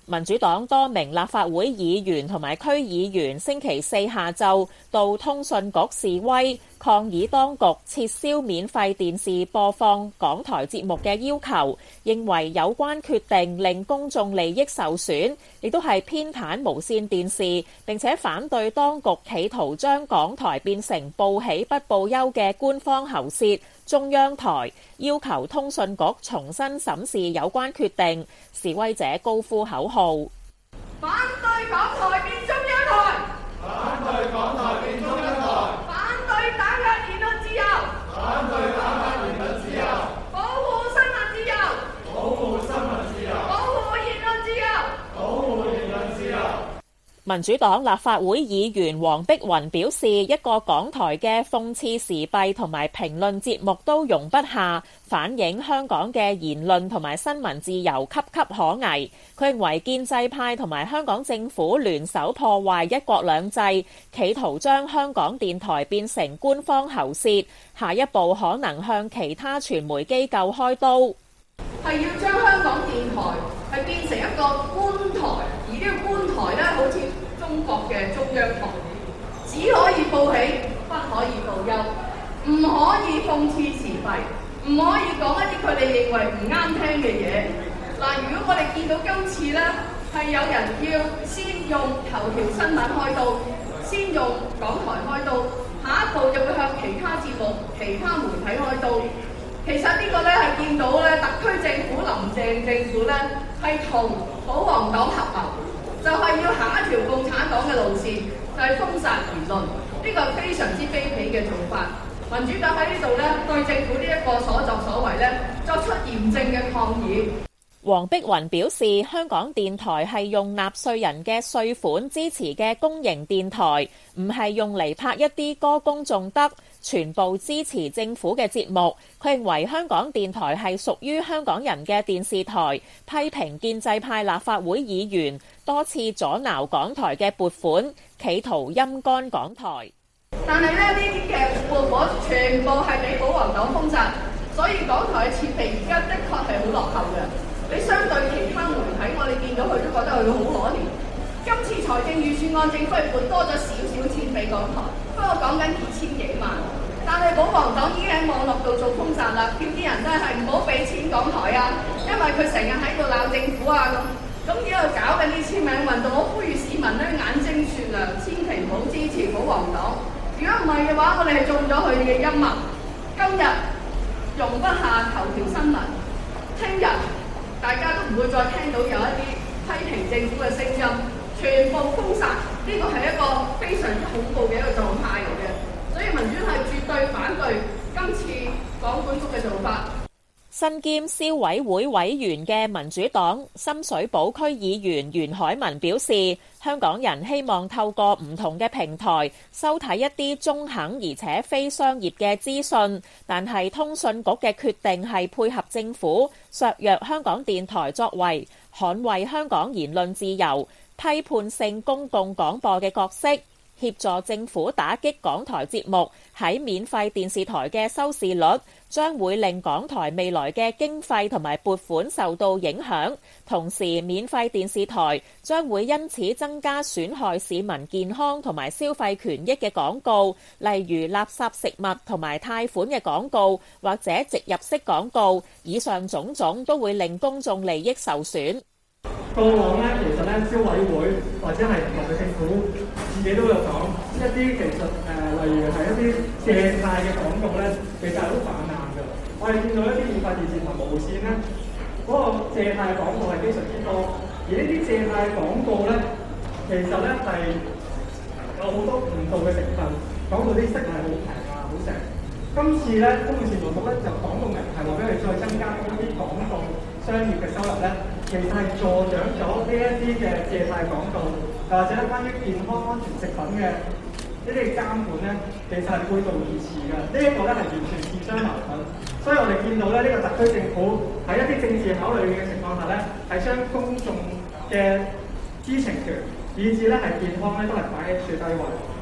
民主黨多名立法會議員同埋區議員星期四下晝到通訊局示威，抗議當局撤銷免費電視播放港台節目嘅要求，認為有關決定令公眾利益受損，亦都係偏袒無線電視，並且反對當局企圖將港台變成報喜不報憂嘅官方喉舌中央台，要求通訊局重新審視有關決定。示威者高呼口號： 反對港台變中央台！ 反對港台變中央台！ 反對打壓言論自由！ 反對打壓言論自由！ 保護新聞自由！ 保護新聞自由！ 保護言論自由！ 保護言論自由！ 民主黨立法會議員黃碧雲表示，一個港台嘅諷刺時弊同埋評論節目都容不下，反映香港嘅言論同埋新聞自由岌岌可危。佢認為建制派同埋香港政府聯手破壞一國兩制，企圖將香港電台變成官方喉舌，下一步可能向其他傳媒機構開刀。 係要將香港電台係變成一個官台，而呢個官台咧，好似中國嘅中央台，只可以報喜，不可以報憂，唔可以諷刺時弊，唔可以講一啲佢哋認為唔啱聽嘅嘢。嗱，如果我哋見到今次咧，係有人要先用頭條新聞開刀，先用港台開刀，下一步就會向其他節目、其他媒體開刀。其實呢個咧係見到咧，特區政府林鄭政府咧係同保皇黨合謀，就係要行一條共產黨嘅路線，就係封殺言論。呢個係非常之卑鄙嘅做法。民主黨喺呢度咧對政府呢一個所作所為咧作出嚴正嘅抗議。 黃碧雲表示，香港電台係用納稅人嘅稅款支持嘅公營電台，唔係用嚟拍一啲歌功頌德、全部支持政府嘅節目。佢認為香港電台係屬於香港人嘅電視台，批評建制派立法會議員多次阻撓港台嘅撥款，企圖陰乾港台。 但係咧，呢啲嘅撥款全部係俾保皇黨封殺，所以港台嘅設備而家的確係好落後嘅。你相對其他媒體，我哋見到佢都覺得佢好可憐。今次財政預算案，政府係撥多咗少少錢俾港台，不過講緊2000幾萬。但係保皇黨已經喺網絡度做封殺啦，叫啲人真係唔好俾錢港台啊，因為佢成日喺度鬧政府啊咁而家搞緊啲簽名運動，我呼籲市民咧眼睛雪亮，千祈唔好支持保皇黨。如果唔係嘅話，我哋係中咗佢哋嘅陰謀。今日容不下頭條新聞，聽日大家都唔會再聽到有一啲批評政府嘅聲音，全部封殺，呢個係一個非常之恐怖嘅一個狀態嚟嘅，所以民主係絕對反對今次港管局嘅做法。 身兼消委會委員嘅民主黨深水埗區議員袁海文表示，香港人希望透過唔同嘅平台收睇一啲中肯而且非商業嘅資訊，但係通訊局嘅決定係配合政府削弱香港電台作為捍衛香港言論自由、批判性公共廣播嘅角色，協助政府打擊港台節目喺免費電視台嘅收視率，將會令港台未來嘅經費同埋撥款受到影響。同時，免費電視台將會因此增加損害市民健康同埋消費權益嘅廣告，例如垃圾食物同埋貸款嘅廣告，或者植入式廣告。以上種種都會令公眾利益受損。 過往咧，其實咧消委會或者係唔同嘅政府自己都有講一啲其實例如係一啲借貸嘅廣告咧，其實係好泛濫嘅。我哋見到一啲免費電視同無線咧，嗰個借貸廣告係非常之多，而呢啲借貸廣告咧，其實咧係有好多唔同嘅成分，講到啲息係好平啊，好正。今次咧，公共事務局咧就講到明係話俾佢再增加嗰啲廣告商業嘅收入咧，其實係助長咗呢一啲嘅借貸廣告，又或者關於健康安全食品嘅呢啲監管咧，其實係背道而馳嘅。呢一個咧係完全自相矛盾，所以我哋見到咧呢個特區政府喺一啲政治考慮嘅情況下咧，係將公眾嘅知情權以至咧係健康咧都係擺喺最低位。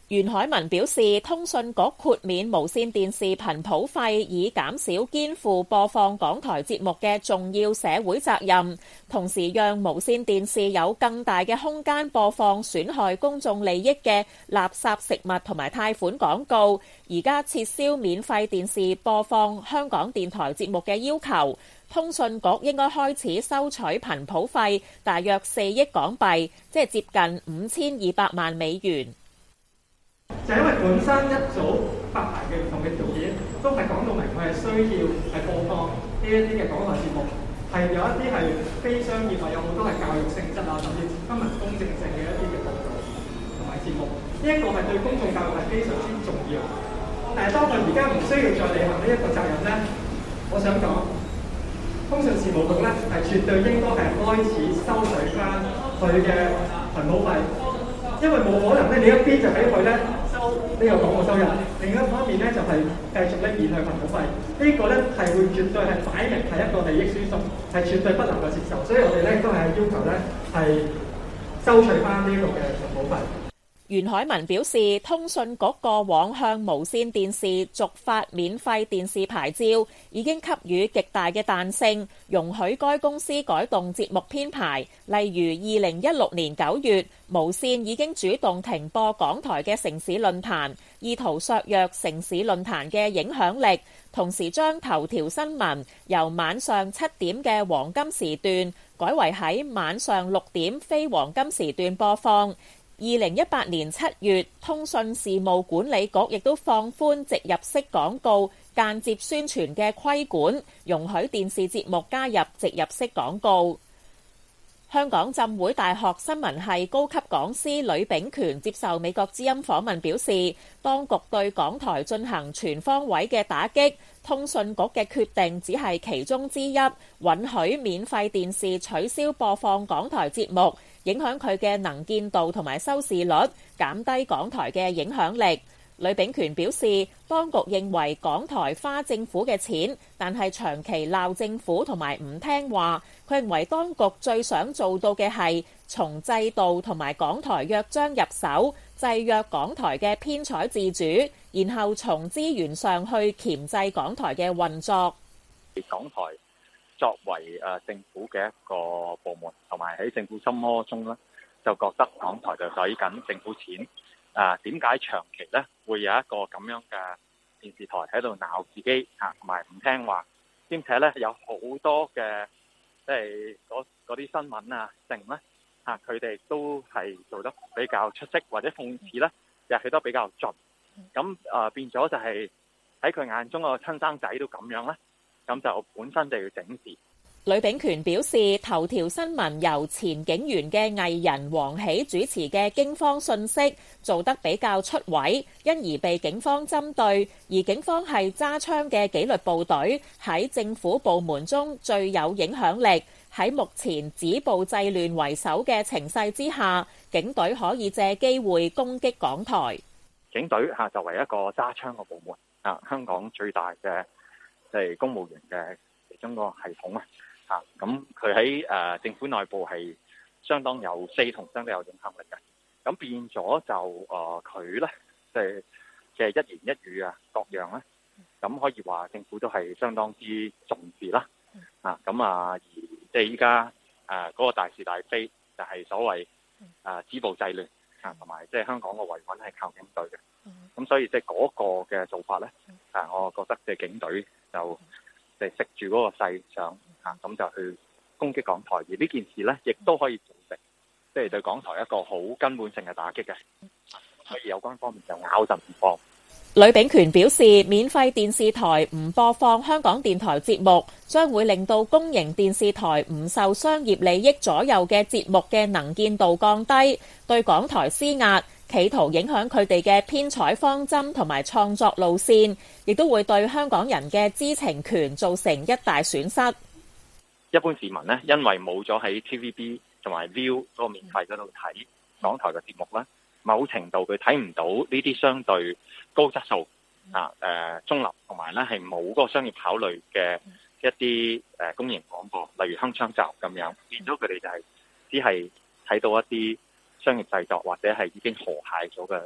袁海文表示，通訊局豁免無線電視頻譜費，以減少肩負播放港台節目嘅重要社會責任，同時讓無線電視有更大嘅空間播放損害公眾利益嘅垃圾食物同埋貸款廣告。而家撤銷免費電視播放香港電台節目嘅要求，通訊局應該開始收取頻譜費，大約4億港幣，即係接近5200萬美元。 就因為本身一早發牌嘅唔同嘅條件，都係講到明佢係需要係播放呢一啲嘅港台節目，係有一啲係非商業，或有好多係教育性質啊，甚至新聞公正性嘅一啲嘅報導同埋節目。呢一個係對公眾教育係非常之重要。但係當佢而家唔需要再履行呢一個責任咧，我想講，通訊事務局咧係絕對應該係開始收取翻佢嘅頻譜費。因為冇可能咧，你一邊就俾佢咧收呢個廣告收入，另一方面咧就係繼續咧免去頻譜費。呢個咧係會絕對係擺明係一個利益輸送，係絕對不能夠接受。所以我哋咧都係要求咧係收取翻呢個嘅頻譜費。 袁海文表示，通訊局過往向無線電視續發免費電視牌照，已經給予極大嘅彈性，容許該公司改動節目編排。例如2016年9月，無線已經主動停播港台嘅城市論壇，意圖削弱城市論壇嘅影響力，同時將頭條新聞由晚上7點嘅黃金時段改為喺晚上6點非黃金時段播放。2018年7月，通訊事務管理局亦都放寬植入式廣告間接宣傳嘅規管，容許電視節目加入植入式廣告。香港浸會大學新聞系高級講師呂秉權接受美國之音訪問表示，當局對港台進行全方位嘅打擊，通訊局嘅決定只係其中之一，允許免費電視取消播放港台節目，影響佢嘅能見度同埋收視率，減低港台嘅影響力。呂秉權表示，當局認為港台花政府嘅錢，但係長期鬧政府同埋唔聽話。佢認為當局最想做到嘅係從制度同埋港台約章入手，制約港台嘅編採自主，然後從資源上去鉗制港台嘅運作。 港台作為政府嘅一個部門，同埋喺政府心目中咧，就覺得港台就使緊政府錢。點解長期咧會有一個咁樣嘅電視台喺度鬧自己同埋唔聽話，兼且咧有好多嘅即係嗰啲新聞性咧佢哋都係做得比較出色，或者諷刺咧又係都比較盡。咁變咗就係喺佢眼中個親生仔都咁樣咧，咁就本身就要整治。 呂秉權表示，頭條新聞由前警員嘅藝人黃喜主持嘅驚慌訊息做得比較出位，因而被警方針對。而警方係揸槍嘅紀律部隊，喺政府部門中最有影響力。喺目前止暴制亂為首嘅情勢之下，警隊可以借機會攻擊港台。 警隊作為一個揸槍嘅部門香港最大嘅即係公務員嘅其中個系統咁佢喺政府內部係相當有勢同相當有影響力嘅。咁變咗就佢咧即係一言一語各樣咧，咁可以話政府都係相當之重視啦。而即係依家嗰個大是大非就係所謂止暴制亂同埋即係香港嘅維穩係靠警隊嘅。咁所以即係嗰個嘅做法咧我覺得即係警隊就即係食住嗰個勢上咁就去攻擊港台，而呢件事咧亦都可以造成即係對港台一個好根本性嘅打擊嘅，所以有關方面就咬實唔放。 呂秉權表示，免費電視台唔播放香港電台節目，將會令到公營電視台唔受商業利益左右嘅節目嘅能見度降低，對港台施壓，企圖影響佢哋嘅編採方針同埋創作路線，亦都會對香港人嘅知情權造成一大損失。 一般市民呢，因為冇咗喺 TVB 同埋 View 嗰個免費嗰度睇港台嘅節目咧，某程度佢睇唔到呢啲相對高質素中立同埋咧係冇嗰個商業考慮嘅一啲公營廣播，例如鏗鏘集咁樣，變咗佢哋就係只係睇到一啲商業製作或者係已經河蟹咗嘅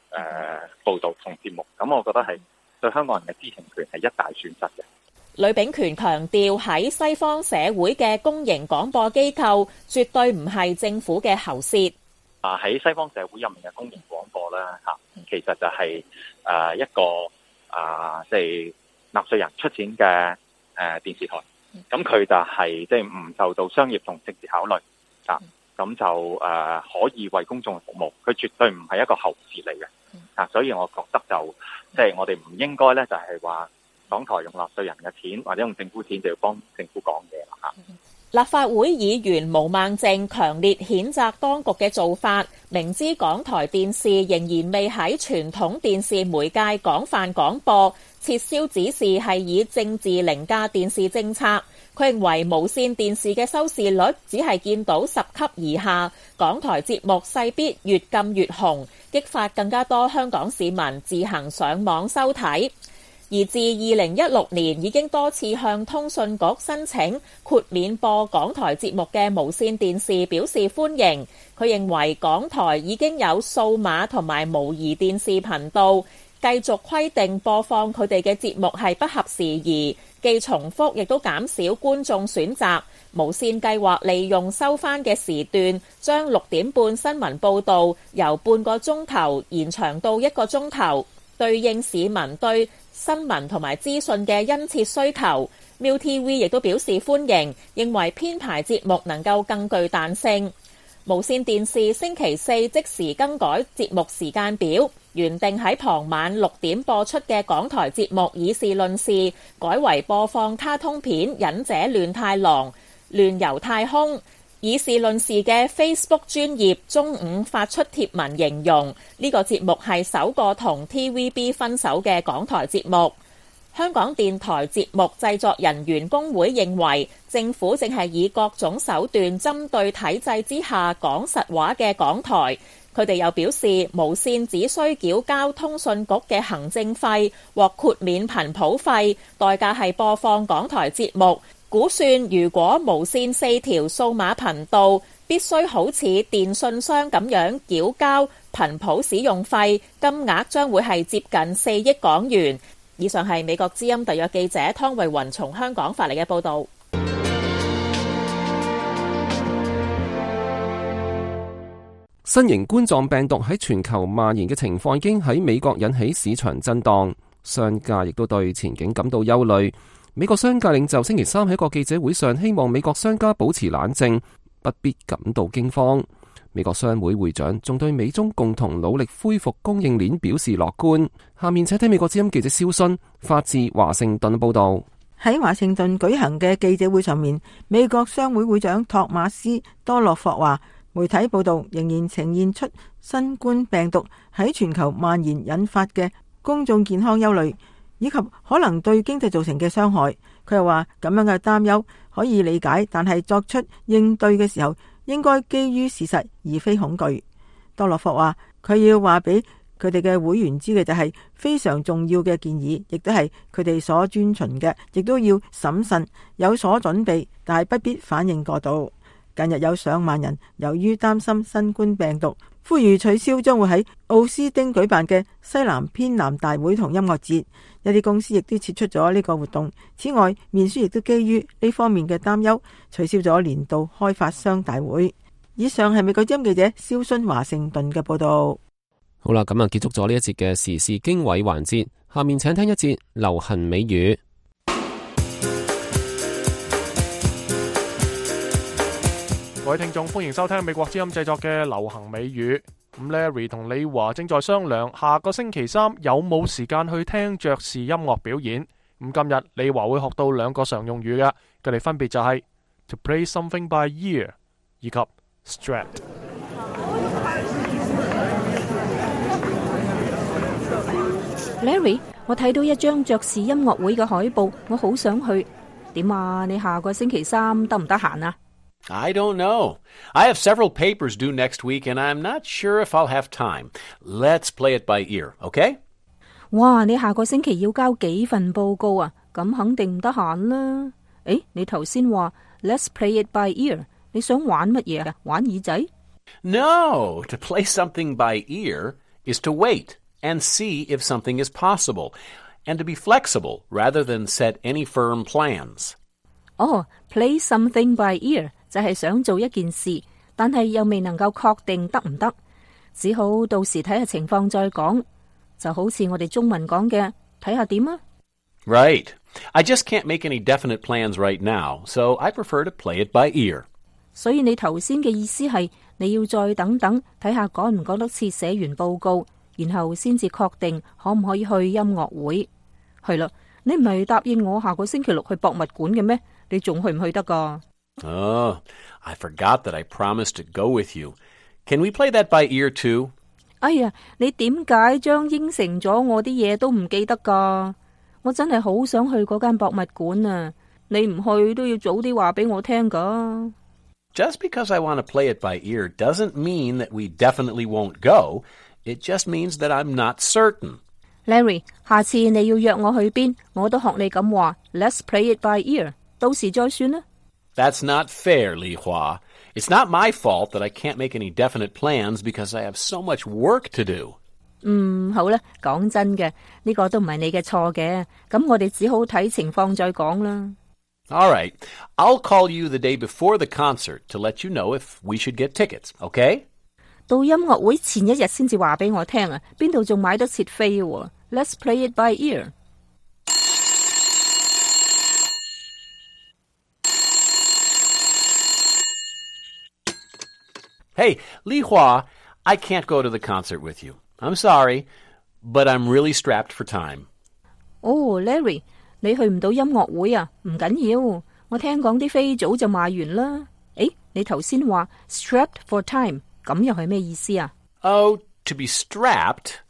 報導同節目，咁我覺得係對香港人嘅知情權係一大損失嘅。 呂秉權強調喺西方社會嘅公營廣播機構絕對唔係政府嘅喉舌。 喺西方社會入面嘅公營廣播咧其實就係一個即係納稅人出錢嘅電視台，咁佢就係即係唔受到商業同政治考慮咁就可以為公眾服務，佢絕對唔係一個喉舌嚟嘅所以我覺得就即係我哋唔應該咧，就係話港台用納稅人嘅錢或者用政府錢就要幫政府講嘢啦。 立法會議員毛孟靜強烈譴責當局嘅做法，明知港台電視仍然未喺傳統電視媒介廣泛廣播，撤銷指示係以政治凌駕電視政策。佢認為無線電視嘅收視率只係見到10級以下，港台節目勢必越禁越紅，激發更加多香港市民自行上網收睇。而自2016年已經多次向通訊局申請豁免播港台節目嘅無線電視表示歡迎。佢認為港台已經有數碼同埋模擬電視頻道，繼續規定播放佢哋嘅節目係不合時宜，既重複亦都減少觀眾選擇。無線計劃利用收翻嘅時段，將6點半新聞報導由半個鐘頭延長到1個鐘頭，對應市民對新聞同埋資訊嘅殷切需求。MiuTV 亦都表示歡迎，認為編排節目能夠更具彈性。無線電視星期4即時更改節目時間表，原定喺傍晚6點播出嘅港台節目《議事論事》，改為播放卡通片《忍者亂太郎》、亂遊太空。議事論事嘅 Facebook 專頁中午發出貼文形容呢個節目係首個同 TVB 分手嘅港台節目。香港電台節目製作人員工會認為政府正係以各種手段針對體制之下講實話嘅港台。佢哋又表示無線只需繳交通訊局嘅行政費，獲豁免頻譜費，代價係播放港台節目。估算如果無線4條數碼頻道必須好似電訊商咁樣繳交頻譜使用費，金額將會係接近4億港元。以上係美國之音特約記者湯慧雲從香港發嚟嘅報導。 新型冠狀病毒喺全球蔓延嘅情況已經喺美國引起市場震盪，商界亦都對前景感到憂慮。美國商界領袖星期三喺個記者會上希望美國商家保持冷靜，不必感到驚慌。美國商會會長仲對美中共同努力恢復供應鏈表示樂觀。下面請睇美國之音記者蕭순發自華盛頓報道。 喺華盛頓舉行嘅記者會上面，美國商會會長托馬斯多洛霍話，媒體報道仍然呈現出新冠病毒喺全球蔓延引發嘅公眾健康憂慮，以及可能對經濟造成嘅傷害。佢又話咁樣嘅擔憂可以理解，但係作出應對嘅時候應該基於事實而非恐懼。多洛霍話佢要話俾佢哋嘅會員知嘅就係非常重要嘅建議，亦都係佢哋所遵循嘅，亦都要審慎有所準備，但係不必反應過度。近日有上萬人由於擔心新冠病毒，呼籲取消將會喺奧斯丁舉辦嘅西南偏南大會同音樂節。一啲公司亦都撤出咗呢個活動。此外，面書亦都基於呢方面嘅擔憂，取消咗年度開發商大會。以上係美國之音記者蕭순華盛頓嘅報道。 好啦，咁啊結束咗呢一節嘅時事經緯環節，下面請聽一節流行美語。 各位聽眾，歡迎收聽美國之音製作嘅流行美語。咁 Larry 同李華正在商量下個星期三有冇時間去聽爵士音樂表演。咁今日李華會學到2個常用語嘅，佢哋分別就係 to play something by ear 以及 strap。 Larry， 我睇到一張爵士音樂會嘅海報，我好想去。點啊？你下個星期三得唔得閒啊 ？I don't know. I have several papers due next week, and I'm not sure if I'll have time. Let's play it by ear, okay? 哇！你下個星期要交幾份報告啊？咁肯定唔得閒啦。誒，你頭先話 Let's play it by ear， 你想玩乜嘢啊？玩耳仔？ No, to play something by ear is to wait and see if something is possible, and to be flexible rather than set any firm plans. play something by ear 就係想做一件事，但係又未能夠確定得唔得，只好到時睇下情況再講，就好似我哋中文講嘅，睇下點啊。 Right. I just can't make any definite plans right now, so I prefer to play it by ear. 所以你頭先嘅意思係你要再等等，睇下趕唔趕得切寫完報告，然後先至確定可唔可以去音樂會。係啦，你唔係答應我下個星期六去博物館嘅咩？你仲去唔去得㗎？ Oh, I forgot that I promised to go with you. Can we play that by ear too? 哎呀，你點解將應承咗我啲嘢都唔記得㗎？我真係好想去嗰間博物館啊！你唔去都要早啲話俾我聽㗎。 Just because I want to play it by ear doesn't mean that we definitely won't go. It just means that I'm not certain. Larry, 下次你要約我去邊，我都學你咁話 ，Let's play it by ear， 到時再算啦。 That's not fair, Li Hua. It's not my fault that I can't make any definite plans because I have so much work to do. 好啦，講真嘅，呢個都唔係你嘅錯嘅，咁我哋只好睇情況再講啦。 All right. I'll call you the day before the concert to let you know if we should get tickets, okay? 到音樂會前一日先至話俾我聽啊，邊度仲買得切飛喎？ Let's play it by ear. Hey, Li Hua, I can't go to the concert with you. I'm sorry, but I'm really strapped for time. Larry, 你去唔到音樂會啊？唔緊要，我聽講啲飛早就賣完啦。你頭先話 strapped for time， 咁又係咩意思啊？ Oh, to be strapped,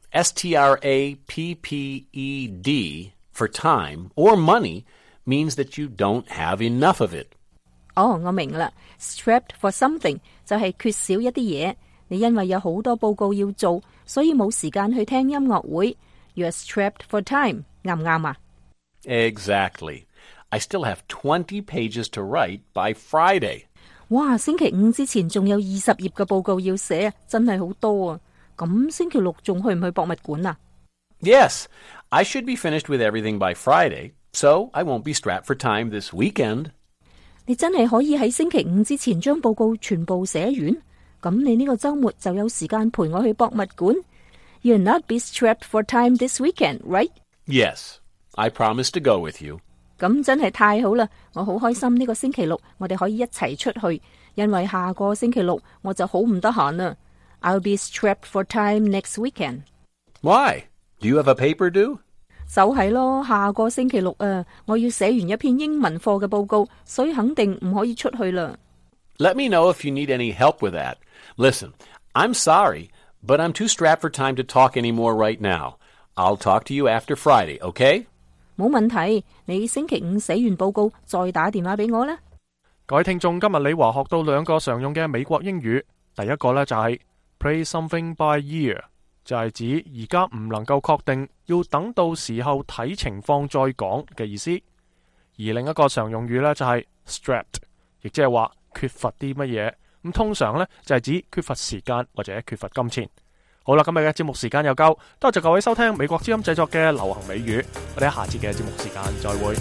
S-T-R-A-P-P-E-D, for time or money means that you don't have enough of it. 我明啦 ，strapped for something 就係缺少一啲嘢，你因為有好多報告要做，所以冇時間去聽音樂會。You're strapped for time， 啱唔啱啊？ Exactly. I still have 20 pages to write by Friday. 哇，星期五之前仲有20頁嘅報告要寫，真係好多啊！咁星期六仲去唔去博物館啊？ Yes, I should be finished with everything by Friday, so I won't be strapped for time this weekend. 你真係可以喺星期五之前將報告全部寫完？咁你呢個週末就有時間陪我去博物館。You'll not be strapped for time this weekend, right? Yes, I promise to go with you. 咁真係太好啦！我好開心呢個星期六我哋可以一齊出去，因為下個星期六我就好唔得閒啦。I'll be strapped for time next weekend. Why? Do you have a paper due? 就係咯，下個星期六啊，我要寫完一篇英文課嘅報告，所以肯定唔可以出去啦。 Let me know if you need any help with that. Listen, I'm sorry, but I'm too strapped for time to talk anymore right now. I'll talk to you after Friday, okay? 冇問題，你星期五寫完報告再打電話俾我啦。 各位聽眾，今日李華學到兩個常用嘅美國英語，第一個呢就係 play something by ear， 就係指而家唔能夠確定，要等到時候睇情況再講嘅意思。而另一個常用語呢就係 strapped， 亦即係話缺乏啲乜嘢，咁通常呢就係指缺乏時間或者缺乏金錢。好啦，今日嘅節目時間又夠，多謝各位收聽美國之音製作嘅流行美語，我哋喺下次嘅節目時間再會。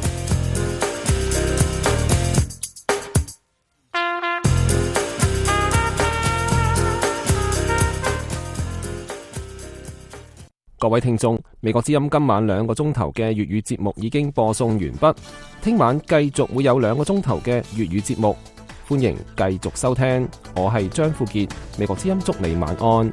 各位聽眾，美國之音今晚2個鐘頭嘅粵語節目已經播送完畢，聽晚繼續會有2個鐘頭嘅粵語節目，歡迎繼續收聽。我係張富傑，美國之音祝你晚安。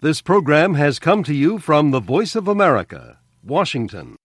This program has come to you from the Voice of America, Washington.